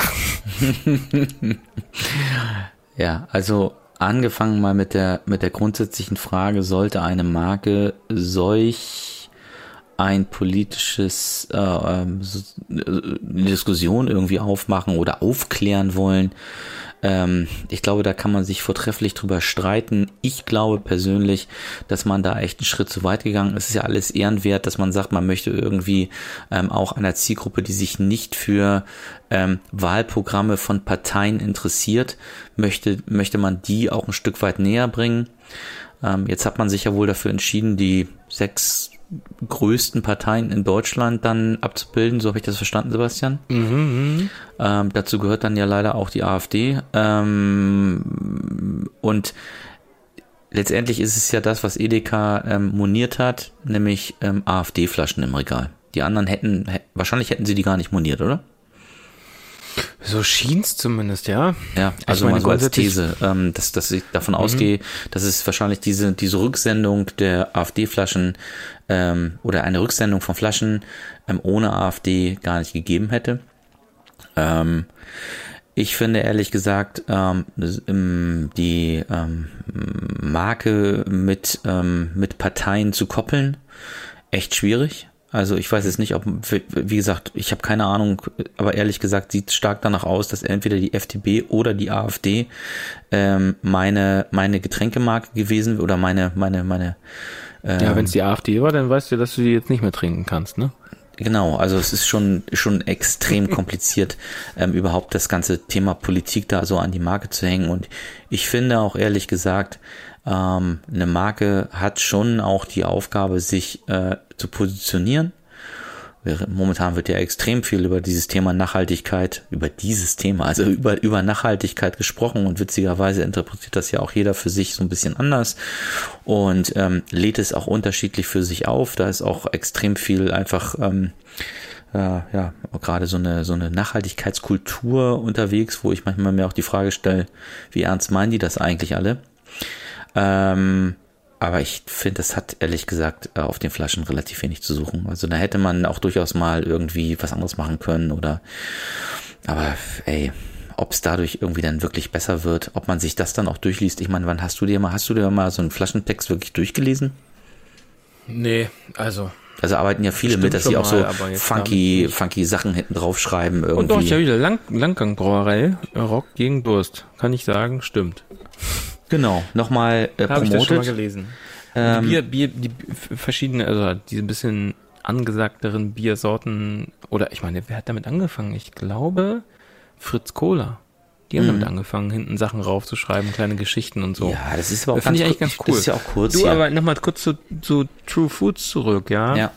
Ja, also angefangen mal mit der grundsätzlichen Frage, sollte eine Marke solch ein politisches Diskussion irgendwie aufmachen oder aufklären wollen? Ich glaube, da kann man sich vortrefflich drüber streiten. Ich glaube persönlich, dass man da echt einen Schritt zu weit gegangen ist. Es ist ja alles ehrenwert, dass man sagt, man möchte irgendwie auch einer Zielgruppe, die sich nicht für Wahlprogramme von Parteien interessiert, möchte man die auch ein Stück weit näher bringen. Jetzt hat man sich ja wohl dafür entschieden, die 6 größten Parteien in Deutschland dann abzubilden, so habe ich das verstanden, Sebastian. Dazu gehört dann ja leider auch die AfD. Und letztendlich ist es ja das, was Edeka moniert hat, nämlich AfD-Flaschen im Regal. Die anderen wahrscheinlich hätten sie die gar nicht moniert, oder? So schien's zumindest, ja. Ja, also mal so als These, dass ich davon ausgehe, dass es wahrscheinlich diese Rücksendung der AfD-Flaschen oder eine Rücksendung von Flaschen ohne AfD gar nicht gegeben hätte. Ich finde ehrlich gesagt die Marke mit Parteien zu koppeln echt schwierig. Also ich weiß jetzt nicht, wie gesagt, ich habe keine Ahnung, aber ehrlich gesagt sieht es stark danach aus, dass entweder die FDP oder die AfD meine Getränkemarke gewesen oder meine ja, wenn es die AfD war, dann weißt du, dass du die jetzt nicht mehr trinken kannst, ne? Genau, also es ist schon extrem kompliziert, überhaupt das ganze Thema Politik da so an die Marke zu hängen. Und ich finde auch ehrlich gesagt, eine Marke hat schon auch die Aufgabe, sich zu positionieren. Momentan wird ja extrem viel über dieses Thema Nachhaltigkeit, also über Nachhaltigkeit gesprochen und witzigerweise interpretiert das ja auch jeder für sich so ein bisschen anders und lädt es auch unterschiedlich für sich auf. Da ist auch extrem viel einfach gerade so eine Nachhaltigkeitskultur unterwegs, wo ich manchmal mir auch die Frage stelle, wie ernst meinen die das eigentlich alle? Aber ich finde, das hat ehrlich gesagt auf den Flaschen relativ wenig zu suchen. Also da hätte man auch durchaus mal irgendwie was anderes machen können aber ob es dadurch irgendwie dann wirklich besser wird, ob man sich das dann auch durchliest. Ich meine, wann hast du dir mal so einen Flaschentext wirklich durchgelesen? Nee, also arbeiten ja viele mit, dass sie auch so funky Sachen hinten drauf schreiben irgendwie. Und doch, ich habe wieder Langgang-Brauerei, Rock gegen Durst. Kann ich sagen, stimmt. Genau, nochmal promotet. Habe ich das schon mal gelesen. Die verschiedene, also diese ein bisschen angesagteren Biersorten, oder ich meine, wer hat damit angefangen? Ich glaube, Fritz Kohler. Die haben damit angefangen, hinten Sachen raufzuschreiben, kleine Geschichten und so. Ja, das ist aber auch finde ich eigentlich ganz cool. Das ist ja auch kurz. Du, aber nochmal kurz zu True Foods zurück, ja?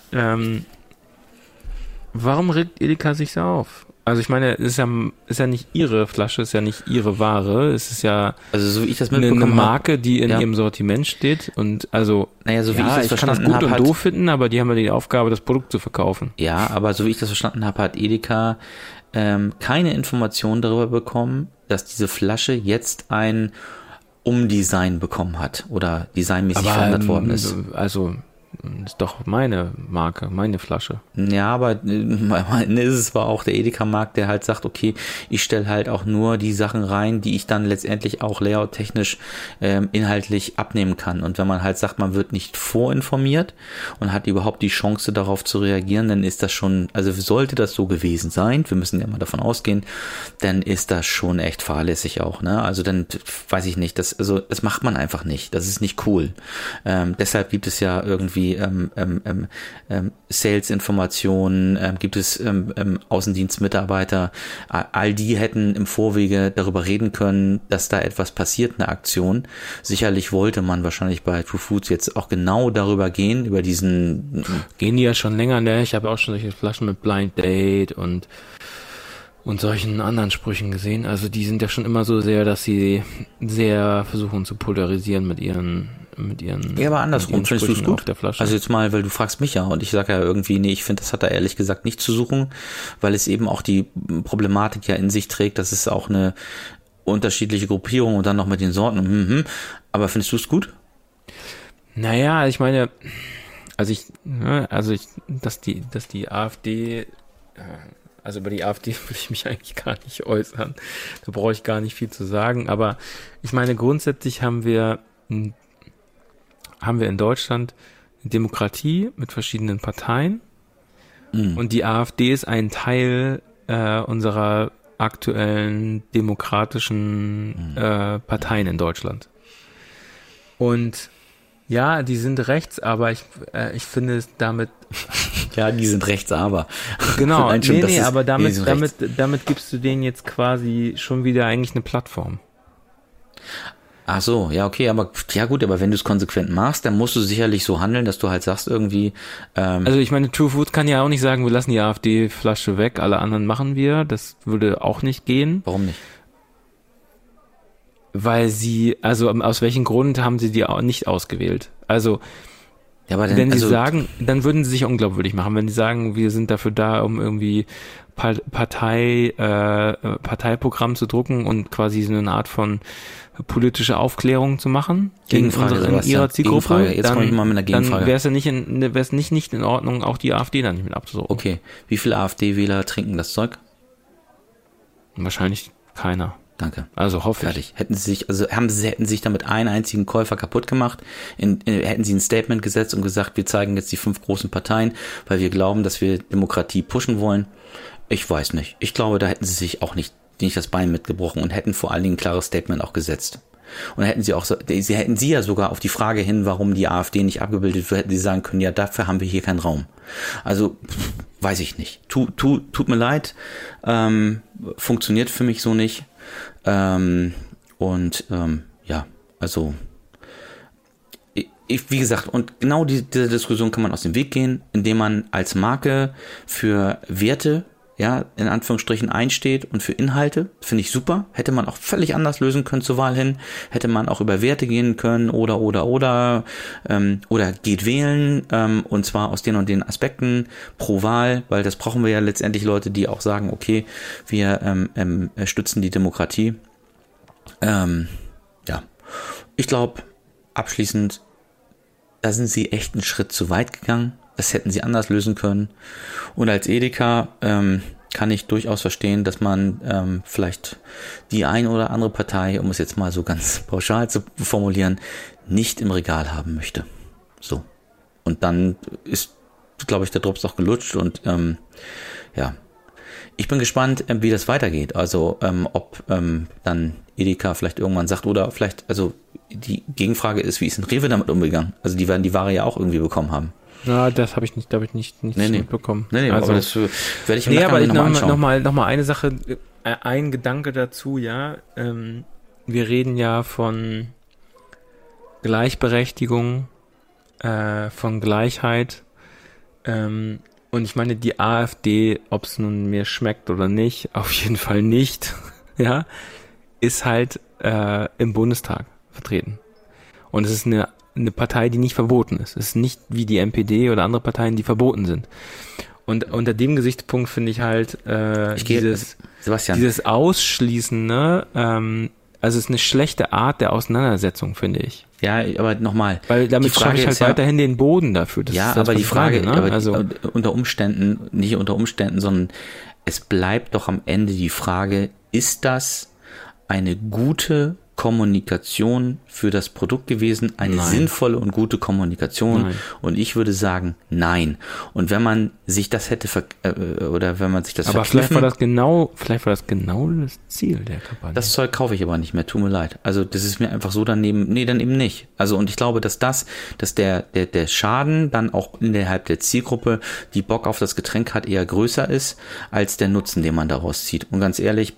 Warum regt Edeka sich so auf? Also ich meine, es ist ja nicht ihre Flasche, ist ja nicht ihre Ware, es ist ja so wie ich das eine Marke, die in ihrem Sortiment steht und also so wie ich das verstanden kann das gut und doof finden, aber die haben ja die Aufgabe, das Produkt zu verkaufen. Ja, aber so wie ich das verstanden habe, hat Edeka keine Informationen darüber bekommen, dass diese Flasche jetzt ein Umdesign bekommen hat oder designmäßig verändert worden ist. Also ist doch meine Marke, meine Flasche. Ja, aber ist es war auch der Edeka-Markt, der halt sagt, okay, ich stelle halt auch nur die Sachen rein, die ich dann letztendlich auch layouttechnisch inhaltlich abnehmen kann. Und wenn man halt sagt, man wird nicht vorinformiert und hat überhaupt die Chance darauf zu reagieren, dann ist das schon, also sollte das so gewesen sein, wir müssen ja mal davon ausgehen, dann ist das schon echt fahrlässig auch, ne? Also dann weiß ich nicht, das macht man einfach nicht. Das ist nicht cool. Deshalb gibt es ja irgendwie Sales-Informationen, gibt es Außendienstmitarbeiter, all die hätten im Vorwege darüber reden können, dass da etwas passiert, eine Aktion. Sicherlich wollte man wahrscheinlich bei True Foods jetzt auch genau darüber gehen, über diesen... Gehen die ja schon länger, ne? Ich habe auch schon solche Flaschen mit Blind Date und solchen anderen Sprüchen gesehen. Also die sind ja schon immer so sehr, dass sie sehr versuchen zu polarisieren mit ihren ja, aber andersrum, findest du es gut? Der Flasche. Also jetzt mal, weil du fragst mich ja und ich sage ja irgendwie, nee, ich finde, das hat da ehrlich gesagt nichts zu suchen, weil es eben auch die Problematik ja in sich trägt, dass es auch eine unterschiedliche Gruppierung und dann noch mit den Sorten. Aber findest du es gut? Naja, ich meine, dass die AfD, also über die AfD will ich mich eigentlich gar nicht äußern. Da brauche ich gar nicht viel zu sagen. Aber ich meine, grundsätzlich haben wir in Deutschland eine Demokratie mit verschiedenen Parteien und die AfD ist ein Teil unserer aktuellen demokratischen Parteien in Deutschland. Und ja, die sind rechts, aber ich finde es damit... Ja, die sind rechts, aber... Genau, aber damit gibst du denen jetzt quasi schon wieder eigentlich eine Plattform. Ach so, ja, okay, aber wenn du es konsequent machst, dann musst du sicherlich so handeln, dass du halt sagst irgendwie... Also ich meine, True Foods kann ja auch nicht sagen, wir lassen die AfD-Flasche weg, alle anderen machen wir. Das würde auch nicht gehen. Warum nicht? Weil aus welchem Grund haben sie die auch nicht ausgewählt? Also, ja, aber wenn sie sagen, dann würden sie sich unglaubwürdig machen. Wenn die sagen, wir sind dafür da, um irgendwie Parteiprogramm zu drucken und quasi so eine Art von politische Aufklärung zu machen Gegenfrage, in ihrer Zielgruppe, jetzt komme ich mal mit einer Gegenfrage. Dann wäre es ja nicht in Ordnung, auch die AfD dann nicht mit abzusuchen. Okay, wie viele AfD-Wähler trinken das Zeug? Wahrscheinlich keiner. Danke. Also hoffe ich. Hätten sie sich damit einen einzigen Käufer kaputt gemacht, hätten sie ein Statement gesetzt und gesagt, wir zeigen jetzt die 5 großen Parteien, weil wir glauben, dass wir Demokratie pushen wollen. Ich weiß nicht. Ich glaube, da hätten sie sich auch nicht das Bein mitgebrochen und hätten vor allen Dingen ein klares Statement auch gesetzt. Und hätten hätten sie ja sogar auf die Frage hin, warum die AfD nicht abgebildet wird, hätten sie sagen können, ja, dafür haben wir hier keinen Raum. Also, weiß ich nicht. Tut mir leid. Funktioniert für mich so nicht. Ja, also wie gesagt, und genau diese Diskussion kann man aus dem Weg gehen, indem man als Marke für Werte, ja, in Anführungsstrichen einsteht und für Inhalte, finde ich super. Hätte man auch völlig anders lösen können zur Wahl hin. Hätte man auch über Werte gehen können oder geht wählen, und zwar aus den und den Aspekten pro Wahl, weil das brauchen wir ja letztendlich Leute, die auch sagen, okay, wir stützen die Demokratie. Ja, ich glaube, abschließend, da sind sie echt einen Schritt zu weit gegangen. Das hätten sie anders lösen können. Und als Edeka kann ich durchaus verstehen, dass man vielleicht die ein oder andere Partei, um es jetzt mal so ganz pauschal zu formulieren, nicht im Regal haben möchte. So. Und dann ist, glaube ich, der Drops auch gelutscht und ja. Ich bin gespannt, wie das weitergeht. Also ob dann Edeka vielleicht irgendwann sagt oder vielleicht, also die Gegenfrage ist, wie ist denn Rewe damit umgegangen? Also die werden die Ware ja auch irgendwie bekommen haben. Ja, das habe ich nicht mitbekommen. Nee, also, aber das werde ich im Nachgang nochmal anschauen. Noch mal eine Sache, ein Gedanke dazu, ja. Wir reden ja von Gleichberechtigung, von Gleichheit. Und ich meine, die AfD, ob es nun mir schmeckt oder nicht, auf jeden Fall nicht, ja, ist halt im Bundestag vertreten. Und es ist eine Partei, die nicht verboten ist. Es ist nicht wie die NPD oder andere Parteien, die verboten sind. Und unter dem Gesichtspunkt finde ich halt dieses Ausschließen, ne, also es ist eine schlechte Art der Auseinandersetzung, finde ich. Ja, aber nochmal. Weil damit schaffe ich halt weiterhin den Boden dafür. Das ja, ist das, aber die Frage, ne? aber also unter Umständen, nicht unter Umständen, sondern es bleibt doch am Ende die Frage, ist das eine gute Kommunikation für das Produkt gewesen, eine sinnvolle und gute Kommunikation? Nein. Und ich würde sagen, nein. Und wenn man sich das hätte aber vielleicht war das genau das Ziel der Kampagne. Das Zeug kaufe ich aber nicht mehr, tut mir leid. Also das ist mir einfach so daneben, dann eben nicht. Also und ich glaube, dass der Schaden dann auch innerhalb der Zielgruppe, die Bock auf das Getränk hat, eher größer ist, als der Nutzen, den man daraus zieht. Und ganz ehrlich,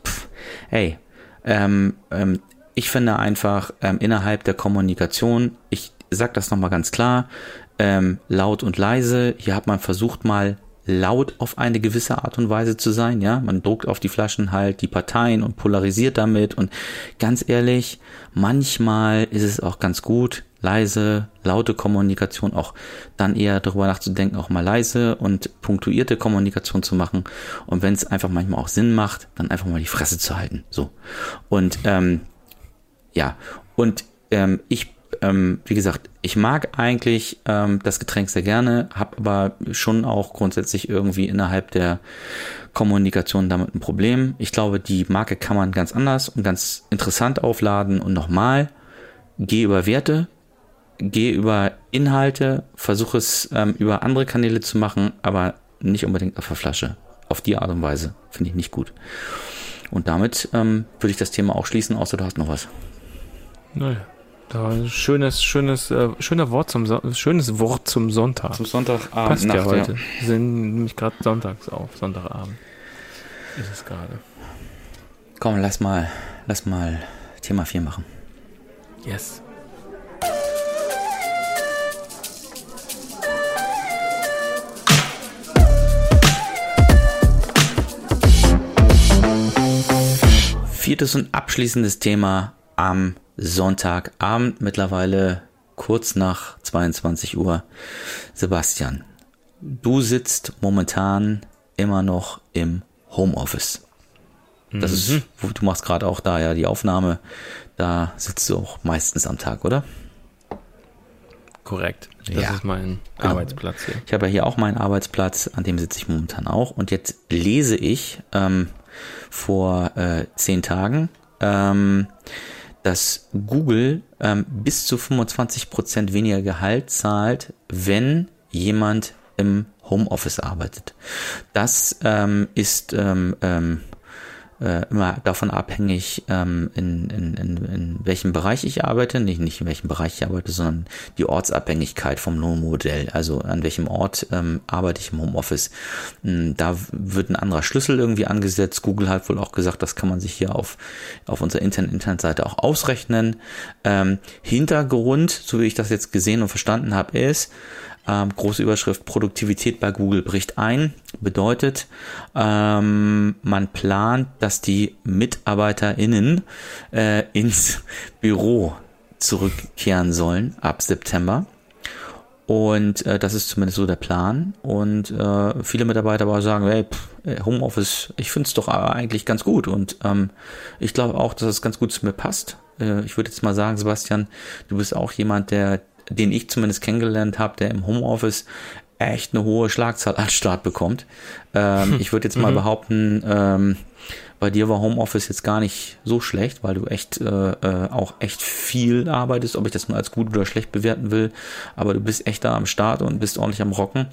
ich finde einfach innerhalb der Kommunikation, ich sag das nochmal ganz klar, laut und leise, hier hat man versucht mal laut auf eine gewisse Art und Weise zu sein, ja, man druckt auf die Flaschen halt die Parteien und polarisiert damit und ganz ehrlich, manchmal ist es auch ganz gut, leise, laute Kommunikation auch dann eher darüber nachzudenken, auch mal leise und punktuierte Kommunikation zu machen und wenn es einfach manchmal auch Sinn macht, dann einfach mal die Fresse zu halten, so. Und wie gesagt, ich mag eigentlich das Getränk sehr gerne, habe aber schon auch grundsätzlich irgendwie innerhalb der Kommunikation damit ein Problem. Ich glaube, die Marke kann man ganz anders und ganz interessant aufladen und nochmal, geh über Werte, geh über Inhalte, versuche es über andere Kanäle zu machen, aber nicht unbedingt auf der Flasche. Auf die Art und Weise finde ich nicht gut. Und damit würde ich das Thema auch schließen, außer du hast noch was. Naja, da war ein schönes Wort zum Sonntag. Zum Sonntagabend. Passt ja heute. Wir sind nämlich gerade Sonntagabend. Ist es gerade. Komm, lass mal Thema 4 machen. Yes. Viertes und abschließendes Thema am Sonntagabend, mittlerweile kurz nach 22 Uhr. Sebastian, du sitzt momentan immer noch im Homeoffice. Das ist, du machst gerade auch da ja die Aufnahme, da sitzt du auch meistens am Tag, oder? Korrekt. Das ist mein Arbeitsplatz hier. Ich habe ja hier auch meinen Arbeitsplatz, an dem sitze ich momentan auch. Und jetzt lese ich vor 10 Tagen, dass Google bis zu 25% weniger Gehalt zahlt, wenn jemand im Homeoffice arbeitet. Das ist immer davon abhängig, in welchem Bereich ich arbeite, nicht in welchem Bereich ich arbeite, sondern die Ortsabhängigkeit vom Lohnmodell, also an welchem Ort arbeite ich im Homeoffice. Da wird ein anderer Schlüssel irgendwie angesetzt. Google hat wohl auch gesagt, das kann man sich hier auf unserer Internetseite auch ausrechnen. Hintergrund, so wie ich das jetzt gesehen und verstanden habe, ist, große Überschrift, Produktivität bei Google bricht ein, bedeutet, man plant, dass die MitarbeiterInnen ins Büro zurückkehren sollen ab September. Und das ist zumindest so der Plan. Und viele Mitarbeiter aber sagen, hey, Homeoffice, ich finde es doch eigentlich ganz gut. Und ich glaube auch, dass es ganz gut zu mir passt. Ich würde jetzt mal sagen, Sebastian, du bist auch jemand, den ich zumindest kennengelernt habe, der im Homeoffice echt eine hohe Schlagzahl an Start bekommt. Ich würde jetzt mal behaupten, bei dir war Homeoffice jetzt gar nicht so schlecht, weil du echt auch echt viel arbeitest, ob ich das nur als gut oder schlecht bewerten will, aber du bist echt da am Start und bist ordentlich am Rocken.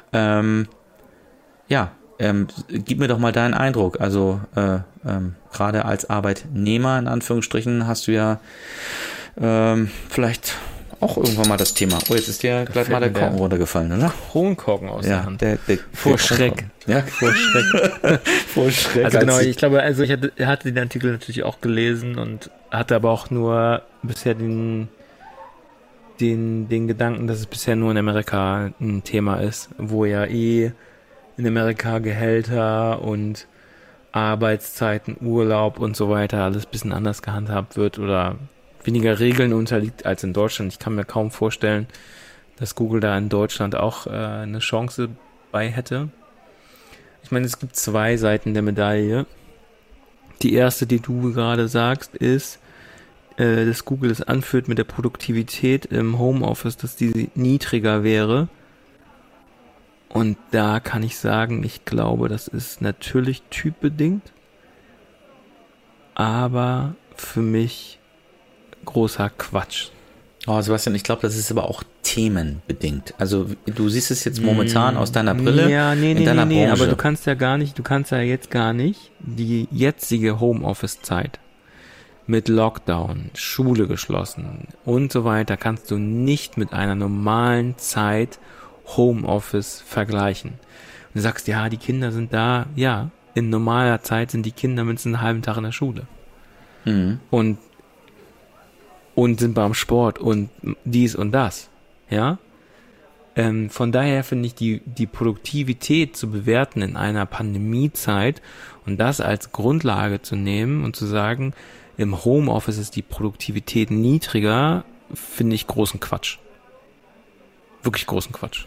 Gib mir doch mal deinen Eindruck. Also gerade als Arbeitnehmer in Anführungsstrichen hast du ja vielleicht auch irgendwann mal das Thema. Oh, jetzt ist dir gleich mal der Korken runtergefallen, oder? Kronkorken aus der Hand. Vor Schreck. Ja, vor Schreck. Vor Schreck. Also genau, ich glaube, ich hatte den Artikel natürlich auch gelesen und hatte aber auch nur bisher den Gedanken, dass es bisher nur in Amerika ein Thema ist, wo ja in Amerika Gehälter und Arbeitszeiten, Urlaub und so weiter alles ein bisschen anders gehandhabt wird oder weniger Regeln unterliegt als in Deutschland. Ich kann mir kaum vorstellen, dass Google da in Deutschland auch eine Chance bei hätte. Ich meine, es gibt zwei Seiten der Medaille. Die erste, die du gerade sagst, ist, dass Google es anführt mit der Produktivität im Homeoffice, dass die niedriger wäre. Und da kann ich sagen, ich glaube, das ist natürlich typbedingt, aber für mich großer Quatsch. Oh, Sebastian, ich glaube, das ist aber auch themenbedingt. Also du siehst es jetzt momentan aus deiner Brille. Ja, nee, aber du kannst ja jetzt gar nicht die jetzige Homeoffice-Zeit mit Lockdown, Schule geschlossen und so weiter, kannst du nicht mit einer normalen Zeit Homeoffice vergleichen. Und du sagst, ja, die Kinder sind da, ja, in normaler Zeit sind die Kinder mindestens einen halben Tag in der Schule. Mhm. Und sind beim Sport und dies und das, ja. Von daher finde ich die Produktivität zu bewerten in einer Pandemiezeit und das als Grundlage zu nehmen und zu sagen, im Homeoffice ist die Produktivität niedriger, finde ich großen Quatsch. Wirklich großen Quatsch.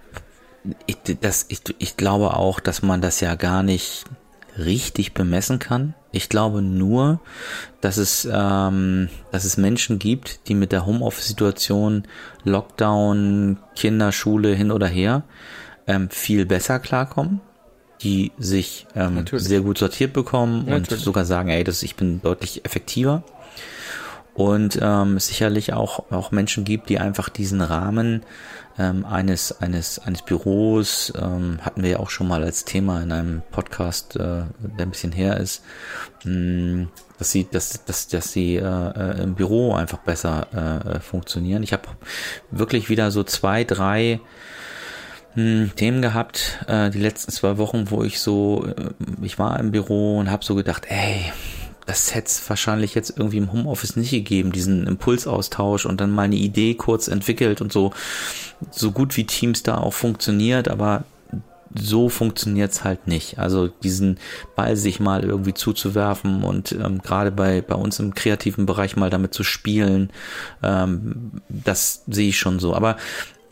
Ich glaube auch, dass man das ja gar nicht richtig bemessen kann. Ich glaube nur, dass es Menschen gibt, die mit der Homeoffice-Situation, Lockdown, Kinderschule hin oder her, viel besser klarkommen, die sich sehr gut sortiert bekommen und sogar sagen, ich bin deutlich effektiver. Und sicherlich auch Menschen gibt, die einfach diesen Rahmen eines Büros, hatten wir ja auch schon mal als Thema in einem Podcast, der ein bisschen her ist, dass sie im Büro einfach besser funktionieren. Ich habe wirklich wieder so 2, 3 Themen gehabt, die letzten 2 Wochen, wo ich war im Büro und habe so gedacht, das hätte es wahrscheinlich jetzt irgendwie im Homeoffice nicht gegeben, diesen Impulsaustausch und dann mal eine Idee kurz entwickelt und so gut wie Teams da auch funktioniert, aber so funktioniert's halt nicht. Also diesen Ball sich mal irgendwie zuzuwerfen und gerade bei uns im kreativen Bereich mal damit zu spielen, das sehe ich schon so. Aber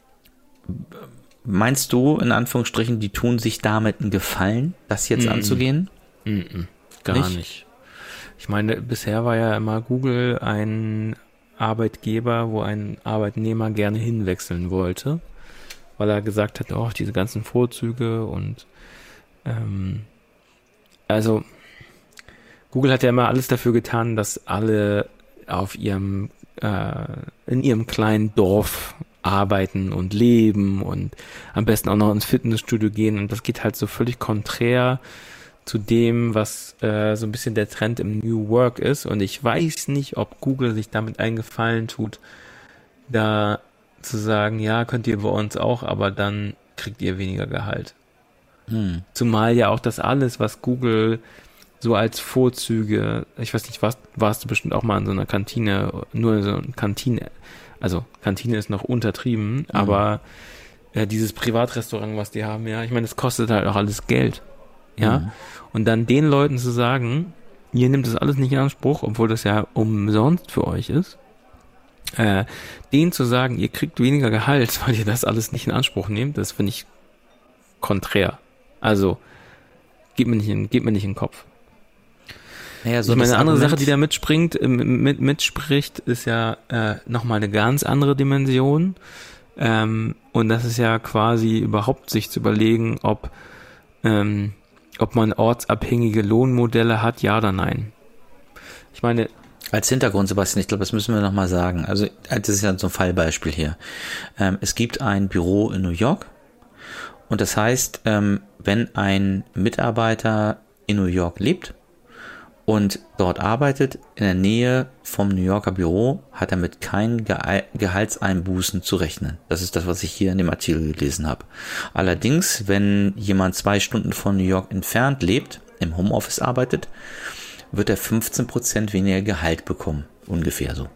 meinst du, in Anführungsstrichen, die tun sich damit einen Gefallen, das jetzt anzugehen? Gar nicht. Ich meine, bisher war ja immer Google ein Arbeitgeber, wo ein Arbeitnehmer gerne hinwechseln wollte, weil er gesagt hat, diese ganzen Vorzüge und also Google hat ja immer alles dafür getan, dass alle in ihrem kleinen Dorf arbeiten und leben und am besten auch noch ins Fitnessstudio gehen und das geht halt so völlig konträr zu dem, was so ein bisschen der Trend im New Work ist. Und ich weiß nicht, ob Google sich damit einen Gefallen tut, da zu sagen, ja, könnt ihr bei uns auch, aber dann kriegt ihr weniger Gehalt. Zumal ja auch das alles, was Google so als Vorzüge, ich weiß nicht, warst du bestimmt auch mal in so einer Kantine, nur so eine Kantine, also Kantine ist noch untertrieben, aber dieses Privatrestaurant, was die haben, ja, ich meine, das kostet halt auch alles Geld, ja, und dann den Leuten zu sagen, ihr nehmt das alles nicht in Anspruch, obwohl das ja umsonst für euch ist, denen zu sagen, ihr kriegt weniger Gehalt, weil ihr das alles nicht in Anspruch nehmt, das finde ich konträr. Also, geht mir nicht in den Kopf. Naja, so ich meine, eine andere Argument, Sache, die da mitspricht, ist ja nochmal eine ganz andere Dimension. Und das ist ja quasi überhaupt sich zu überlegen, ob man ortsabhängige Lohnmodelle hat, ja oder nein. Ich meine, als Hintergrund, Sebastian, ich glaube, das müssen wir nochmal sagen. Also, das ist ja so ein Fallbeispiel hier. Es gibt ein Büro in New York und das heißt, wenn ein Mitarbeiter in New York lebt und dort arbeitet, in der Nähe vom New Yorker Büro, hat er mit keinen Gehaltseinbußen zu rechnen. Das ist das, was ich hier in dem Artikel gelesen habe. Allerdings, wenn jemand 2 Stunden von New York entfernt lebt, im Homeoffice arbeitet, wird er 15% weniger Gehalt bekommen. Ungefähr so.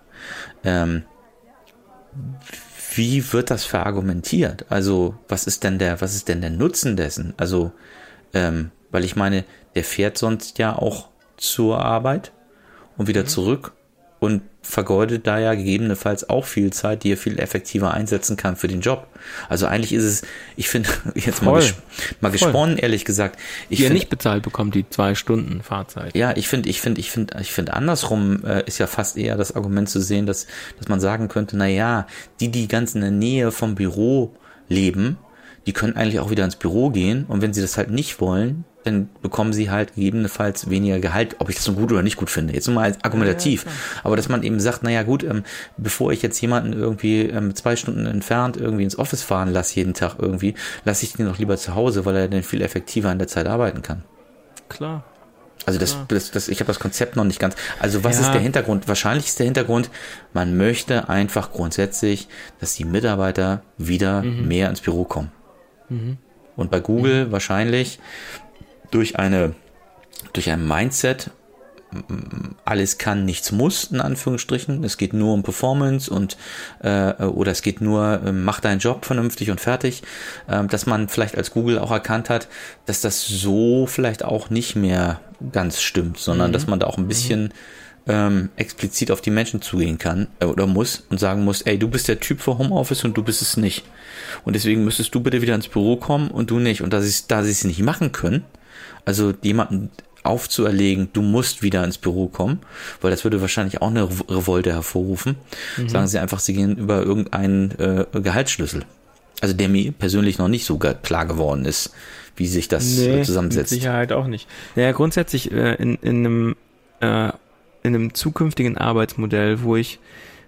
Wie wird das verargumentiert? Also, was ist denn der Nutzen dessen? Also, weil ich meine, der fährt sonst ja auch zur Arbeit und wieder zurück und vergeudet da ja gegebenenfalls auch viel Zeit, die er viel effektiver einsetzen kann für den Job. Also eigentlich ist es, ich finde, jetzt mal gesponnen, ehrlich gesagt. Die er nicht bezahlt bekommt, die 2 Stunden Fahrzeit. Ja, ich finde andersrum ist ja fast eher das Argument zu sehen, dass man sagen könnte, na ja, die ganz in der Nähe vom Büro leben, die können eigentlich auch wieder ins Büro gehen und wenn sie das halt nicht wollen, dann bekommen sie halt gegebenenfalls weniger Gehalt, ob ich das nun gut oder nicht gut finde. Jetzt nur mal als argumentativ. Ja, aber dass man eben sagt, naja gut, bevor ich jetzt jemanden irgendwie 2 Stunden entfernt irgendwie ins Office fahren lasse jeden Tag irgendwie, lasse ich den doch lieber zu Hause, weil er dann viel effektiver in der Zeit arbeiten kann. Klar. Also ich habe das Konzept noch nicht ganz. Also was ist der Hintergrund? Wahrscheinlich ist der Hintergrund, man möchte einfach grundsätzlich, dass die Mitarbeiter wieder mehr ins Büro kommen. Und bei Google wahrscheinlich durch ein Mindset, alles kann, nichts muss, in Anführungsstrichen. Es geht nur um Performance und oder es geht nur, mach deinen Job vernünftig und fertig, dass man vielleicht als Google auch erkannt hat, dass das so vielleicht auch nicht mehr ganz stimmt, sondern dass man da auch ein bisschen explizit auf die Menschen zugehen kann oder muss und sagen muss, ey, du bist der Typ für Homeoffice und du bist es nicht. Und deswegen müsstest du bitte wieder ins Büro kommen und du nicht. Und da sie es nicht machen können, also jemanden aufzuerlegen, du musst wieder ins Büro kommen, weil das würde wahrscheinlich auch eine Revolte hervorrufen, sagen sie einfach, sie gehen über irgendeinen Gehaltsschlüssel. Also der mir persönlich noch nicht so klar geworden ist, wie sich das zusammensetzt. Mit Sicherheit auch nicht. Naja, grundsätzlich in einem zukünftigen Arbeitsmodell, wo ich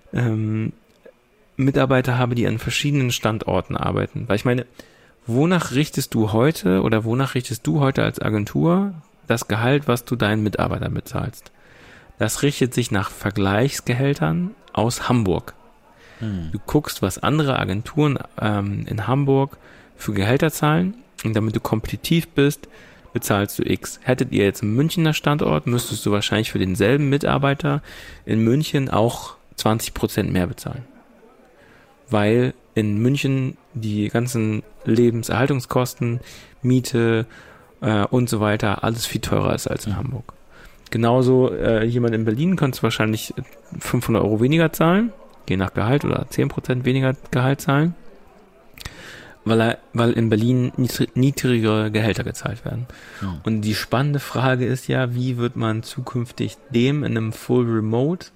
Mitarbeiter habe, die an verschiedenen Standorten arbeiten. Weil ich meine, wonach richtest du heute als Agentur das Gehalt, was du deinen Mitarbeitern bezahlst? Das richtet sich nach Vergleichsgehältern aus Hamburg. Du guckst, was andere Agenturen in Hamburg für Gehälter zahlen und damit du kompetitiv bist, bezahlst du X. Hättet ihr jetzt einen Münchner Standort, müsstest du wahrscheinlich für denselben Mitarbeiter in München auch 20% mehr bezahlen. Weil in München die ganzen Lebenserhaltungskosten, Miete und so weiter alles viel teurer ist als in Hamburg. Genauso jemand in Berlin könnte wahrscheinlich 500 Euro weniger zahlen, je nach Gehalt oder 10% weniger Gehalt zahlen, weil in Berlin niedrigere Gehälter gezahlt werden. Ja. Und die spannende Frage ist ja, wie wird man zukünftig dem in einem Full Remote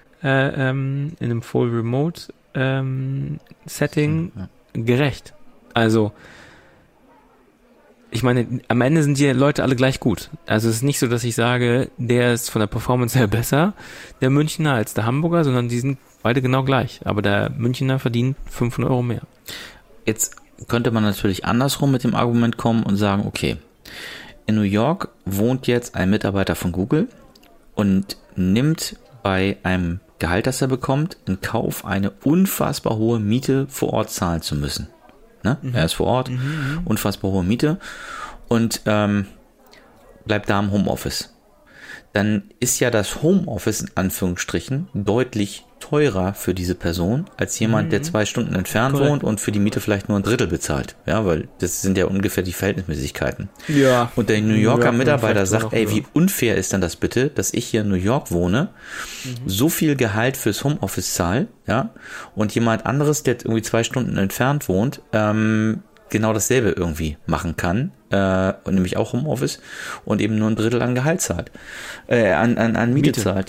Setting gerecht? Also ich meine, am Ende sind die Leute alle gleich gut. Also es ist nicht so, dass ich sage, der ist von der Performance her besser, der Münchner, als der Hamburger, sondern die sind beide genau gleich. Aber der Münchner verdient 500 Euro mehr. Jetzt könnte man natürlich andersrum mit dem Argument kommen und sagen, okay, in New York wohnt jetzt ein Mitarbeiter von Google und nimmt bei einem Gehalt, das er bekommt, in Kauf, eine unfassbar hohe Miete vor Ort zahlen zu müssen. Ne? Er ist vor Ort, unfassbar hohe Miete und bleibt da im Homeoffice. Dann ist ja das Homeoffice in Anführungsstrichen deutlich teurer für diese Person als jemand, der 2 Stunden entfernt wohnt und für die Miete vielleicht nur ein Drittel bezahlt. Ja, weil das sind ja ungefähr die Verhältnismäßigkeiten. Ja. Und der New Yorker Mitarbeiter sagt, ey, wie unfair ist dann das bitte, dass ich hier in New York wohne, so viel Gehalt fürs Homeoffice zahle, ja, und jemand anderes, der irgendwie 2 Stunden entfernt wohnt, genau dasselbe irgendwie machen kann, und nämlich auch Homeoffice und eben nur ein Drittel an Gehalt zahlt, an Miete zahlt.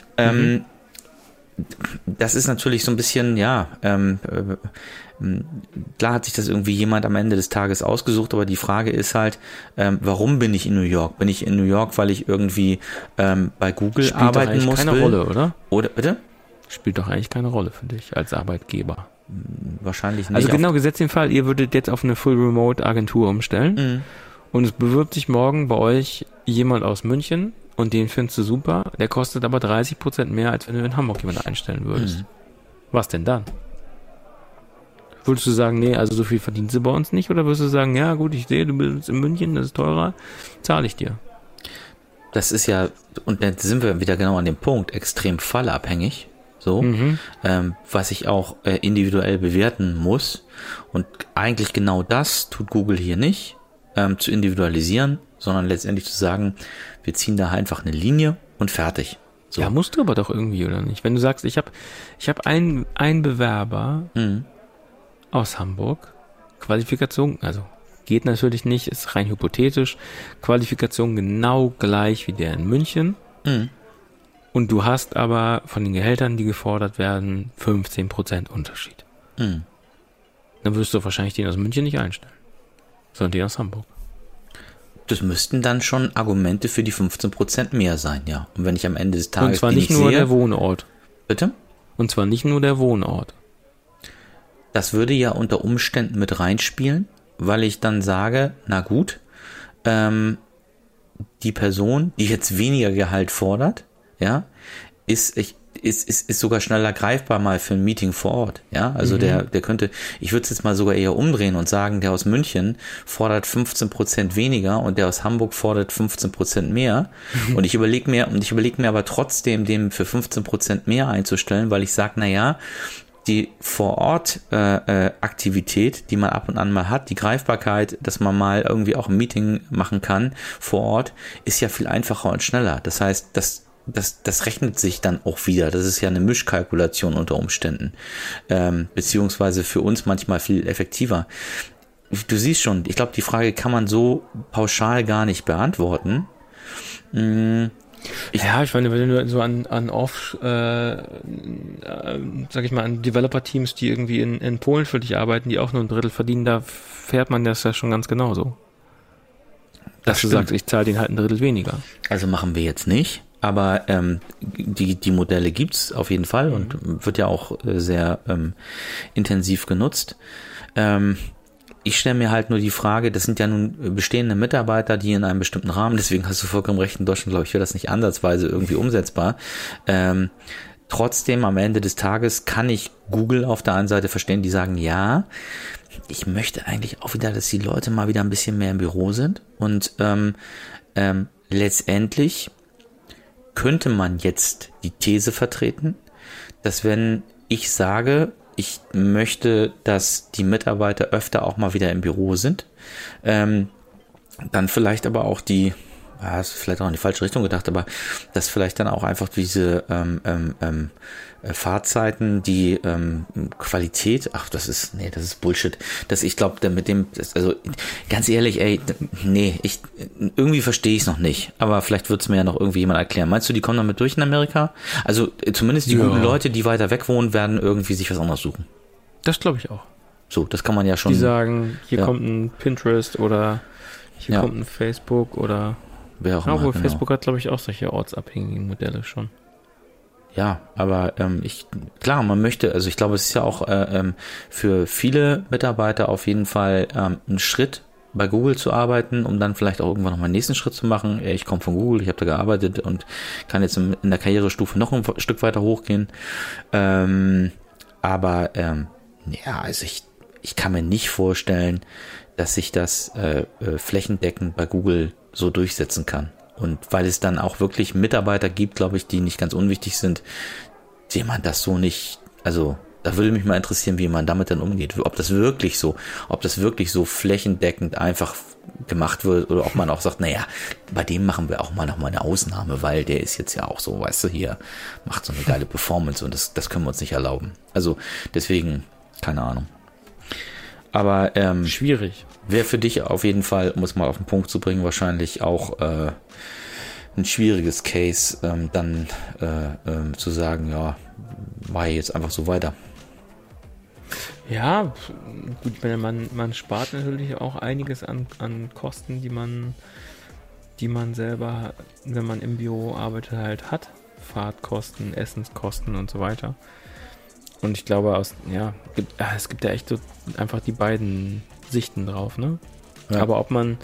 Das ist natürlich so ein bisschen, ja, klar hat sich das irgendwie jemand am Ende des Tages ausgesucht, aber die Frage ist halt, warum bin ich in New York? Bin ich in New York, weil ich irgendwie bei Google arbeiten muss? Spielt doch eigentlich keine Rolle, oder? Oder, bitte? Spielt doch eigentlich keine Rolle für dich als Arbeitgeber. Wahrscheinlich nicht. Also genau, gesetzt den Fall, ihr würdet jetzt auf eine Full-Remote-Agentur umstellen und es bewirbt sich morgen bei euch jemand aus München und den findest du super, der kostet aber 30% mehr, als wenn du in Hamburg jemanden einstellen würdest. Was denn dann? Würdest du sagen, nee, also so viel verdienst du bei uns nicht? Oder würdest du sagen, ja gut, ich sehe, du bist in München, das ist teurer, zahle ich dir? Das ist ja, und dann sind wir wieder genau an dem Punkt, extrem fallabhängig. So, was ich auch individuell bewerten muss. Und eigentlich genau das tut Google hier nicht, zu individualisieren, sondern letztendlich zu sagen, wir ziehen da einfach eine Linie und fertig. So. Ja, musst du aber doch irgendwie, oder nicht? Wenn du sagst, ich hab einen Bewerber aus Hamburg, Qualifikation, also geht natürlich nicht, ist rein hypothetisch, Qualifikation genau gleich wie der in München. Und du hast aber von den Gehältern, die gefordert werden, 15% Unterschied. Dann wirst du wahrscheinlich den aus München nicht einstellen, sondern den aus Hamburg. Das müssten dann schon Argumente für die 15% mehr sein, ja. Und wenn ich am Ende des Tages Und zwar nicht nur der Wohnort. Bitte? Und zwar nicht nur der Wohnort. Das würde ja unter Umständen mit reinspielen, weil ich dann sage, na gut, die Person, die jetzt weniger Gehalt fordert, ja, ist sogar schneller greifbar mal für ein Meeting vor Ort, ja, also der könnte, ich würde es jetzt mal sogar eher umdrehen und sagen, der aus München fordert 15% weniger und der aus Hamburg fordert 15% mehr und ich überlege mir aber trotzdem, dem für 15% mehr einzustellen, weil ich sage, na ja, die Vor-Ort-Aktivität, die man ab und an mal hat, die Greifbarkeit, dass man mal irgendwie auch ein Meeting machen kann vor Ort, ist ja viel einfacher und schneller. Das heißt, das rechnet sich dann auch wieder. Das ist ja eine Mischkalkulation unter Umständen. Beziehungsweise für uns manchmal viel effektiver. Du siehst schon, ich glaube, die Frage kann man so pauschal gar nicht beantworten. Ich meine, wenn du so an an Developer-Teams, die irgendwie in Polen für dich arbeiten, die auch nur ein Drittel verdienen, da fährt man das ja schon ganz genauso. Dass du sagst, ich zahle denen halt ein Drittel weniger. Also machen wir jetzt nicht, aber die Modelle gibt's auf jeden Fall und wird ja auch sehr intensiv genutzt. Ich stelle mir halt nur die Frage, das sind ja nun bestehende Mitarbeiter, die in einem bestimmten Rahmen, deswegen hast du vollkommen recht, in Deutschland, glaube ich, wäre das nicht ansatzweise irgendwie umsetzbar. Trotzdem, am Ende des Tages kann ich Google auf der einen Seite verstehen, die sagen, ja, ich möchte eigentlich auch wieder, dass die Leute mal wieder ein bisschen mehr im Büro sind und letztendlich könnte man jetzt die These vertreten, dass wenn ich sage, ich möchte, dass die Mitarbeiter öfter auch mal wieder im Büro sind, dann vielleicht aber auch ist vielleicht auch in die falsche Richtung gedacht, aber dass vielleicht dann auch einfach diese Fahrzeiten, die Qualität, das ist Bullshit. Ich glaube, also ganz ehrlich, irgendwie verstehe ich es noch nicht, aber vielleicht wird es mir ja noch irgendwie jemand erklären. Meinst du, die kommen damit durch in Amerika? Also zumindest die guten Leute, die weiter weg wohnen, werden irgendwie sich was anderes suchen. Das glaube ich auch. So, das kann man ja schon. Die sagen, hier kommt ein Pinterest oder hier kommt ein Facebook oder wer auch immer. Obwohl Facebook hat, glaube ich, auch solche ortsabhängigen Modelle schon. Ja, aber man möchte, also ich glaube, es ist ja auch für viele Mitarbeiter auf jeden Fall ein Schritt bei Google zu arbeiten, um dann vielleicht auch irgendwann noch mal einen nächsten Schritt zu machen. Ich komme von Google, ich habe da gearbeitet und kann jetzt in der Karrierestufe noch ein Stück weiter hochgehen. Aber also ich kann mir nicht vorstellen, dass sich das flächendeckend bei Google so durchsetzen kann. Und weil es dann auch wirklich Mitarbeiter gibt, glaube ich, die nicht ganz unwichtig sind, dem man das so nicht, also da würde mich mal interessieren, wie man damit dann umgeht. Ob das wirklich so flächendeckend einfach gemacht wird oder ob man auch sagt, naja, bei dem machen wir auch mal noch mal eine Ausnahme, weil der ist jetzt ja auch so, weißt du, hier macht so eine geile Performance und das können wir uns nicht erlauben. Also deswegen, keine Ahnung. Aber schwierig. Wäre für dich auf jeden Fall, um es mal auf den Punkt zu bringen, wahrscheinlich auch ein schwieriges Case, dann zu sagen, ja, mache ich jetzt einfach so weiter. Ja, gut, man spart natürlich auch einiges an Kosten, die man selber, wenn man im Büro arbeitet, halt hat. Fahrtkosten, Essenskosten und so weiter. Und ich glaube, es gibt ja echt so einfach die beiden Sichten drauf, ne? Ja. Aber ob man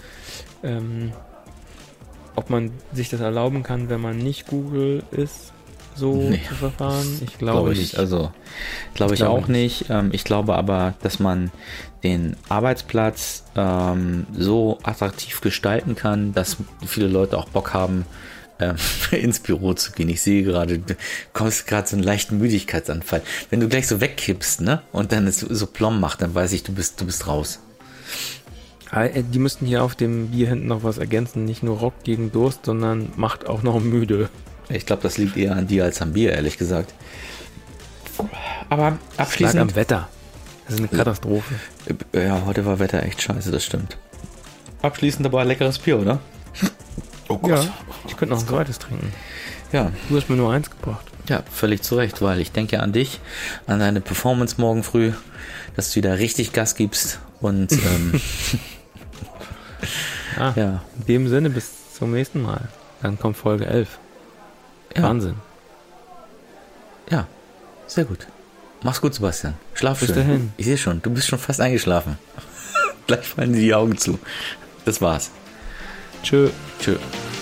sich das erlauben kann, wenn man nicht Google ist, so zu verfahren, ich glaube nicht. Also glaube ich auch nicht. Ich glaube aber, dass man den Arbeitsplatz so attraktiv gestalten kann, dass viele Leute auch Bock haben, ins Büro zu gehen. Ich sehe gerade, du kommst gerade so einen leichten Müdigkeitsanfall. Wenn du gleich so wegkippst, ne, und dann es so plomb macht, dann weiß ich, du bist raus. Die müssten hier auf dem Bier hinten noch was ergänzen. Nicht nur Rock gegen Durst, sondern macht auch noch müde. Ich glaube, das liegt eher an dir als am Bier, ehrlich gesagt. Aber abschließend... Schlag am Wetter. Das ist eine Katastrophe. Ja, heute war Wetter echt scheiße, das stimmt. Abschließend aber ein leckeres Bier, oder? Oh Gott. Ja, ich könnte noch ein zweites trinken. Ja. Du hast mir nur eins gebracht. Ja, völlig zu Recht, weil ich denke an dich, an deine Performance morgen früh, dass du wieder richtig Gas gibst und ja. In dem Sinne, bis zum nächsten Mal. Dann kommt Folge 11. Ja. Wahnsinn. Ja, sehr gut. Mach's gut, Sebastian. Schlaf schön. Bis dahin. Ich sehe schon, du bist schon fast eingeschlafen. Gleich fallen dir die Augen zu. Das war's. Tschö. Tschö.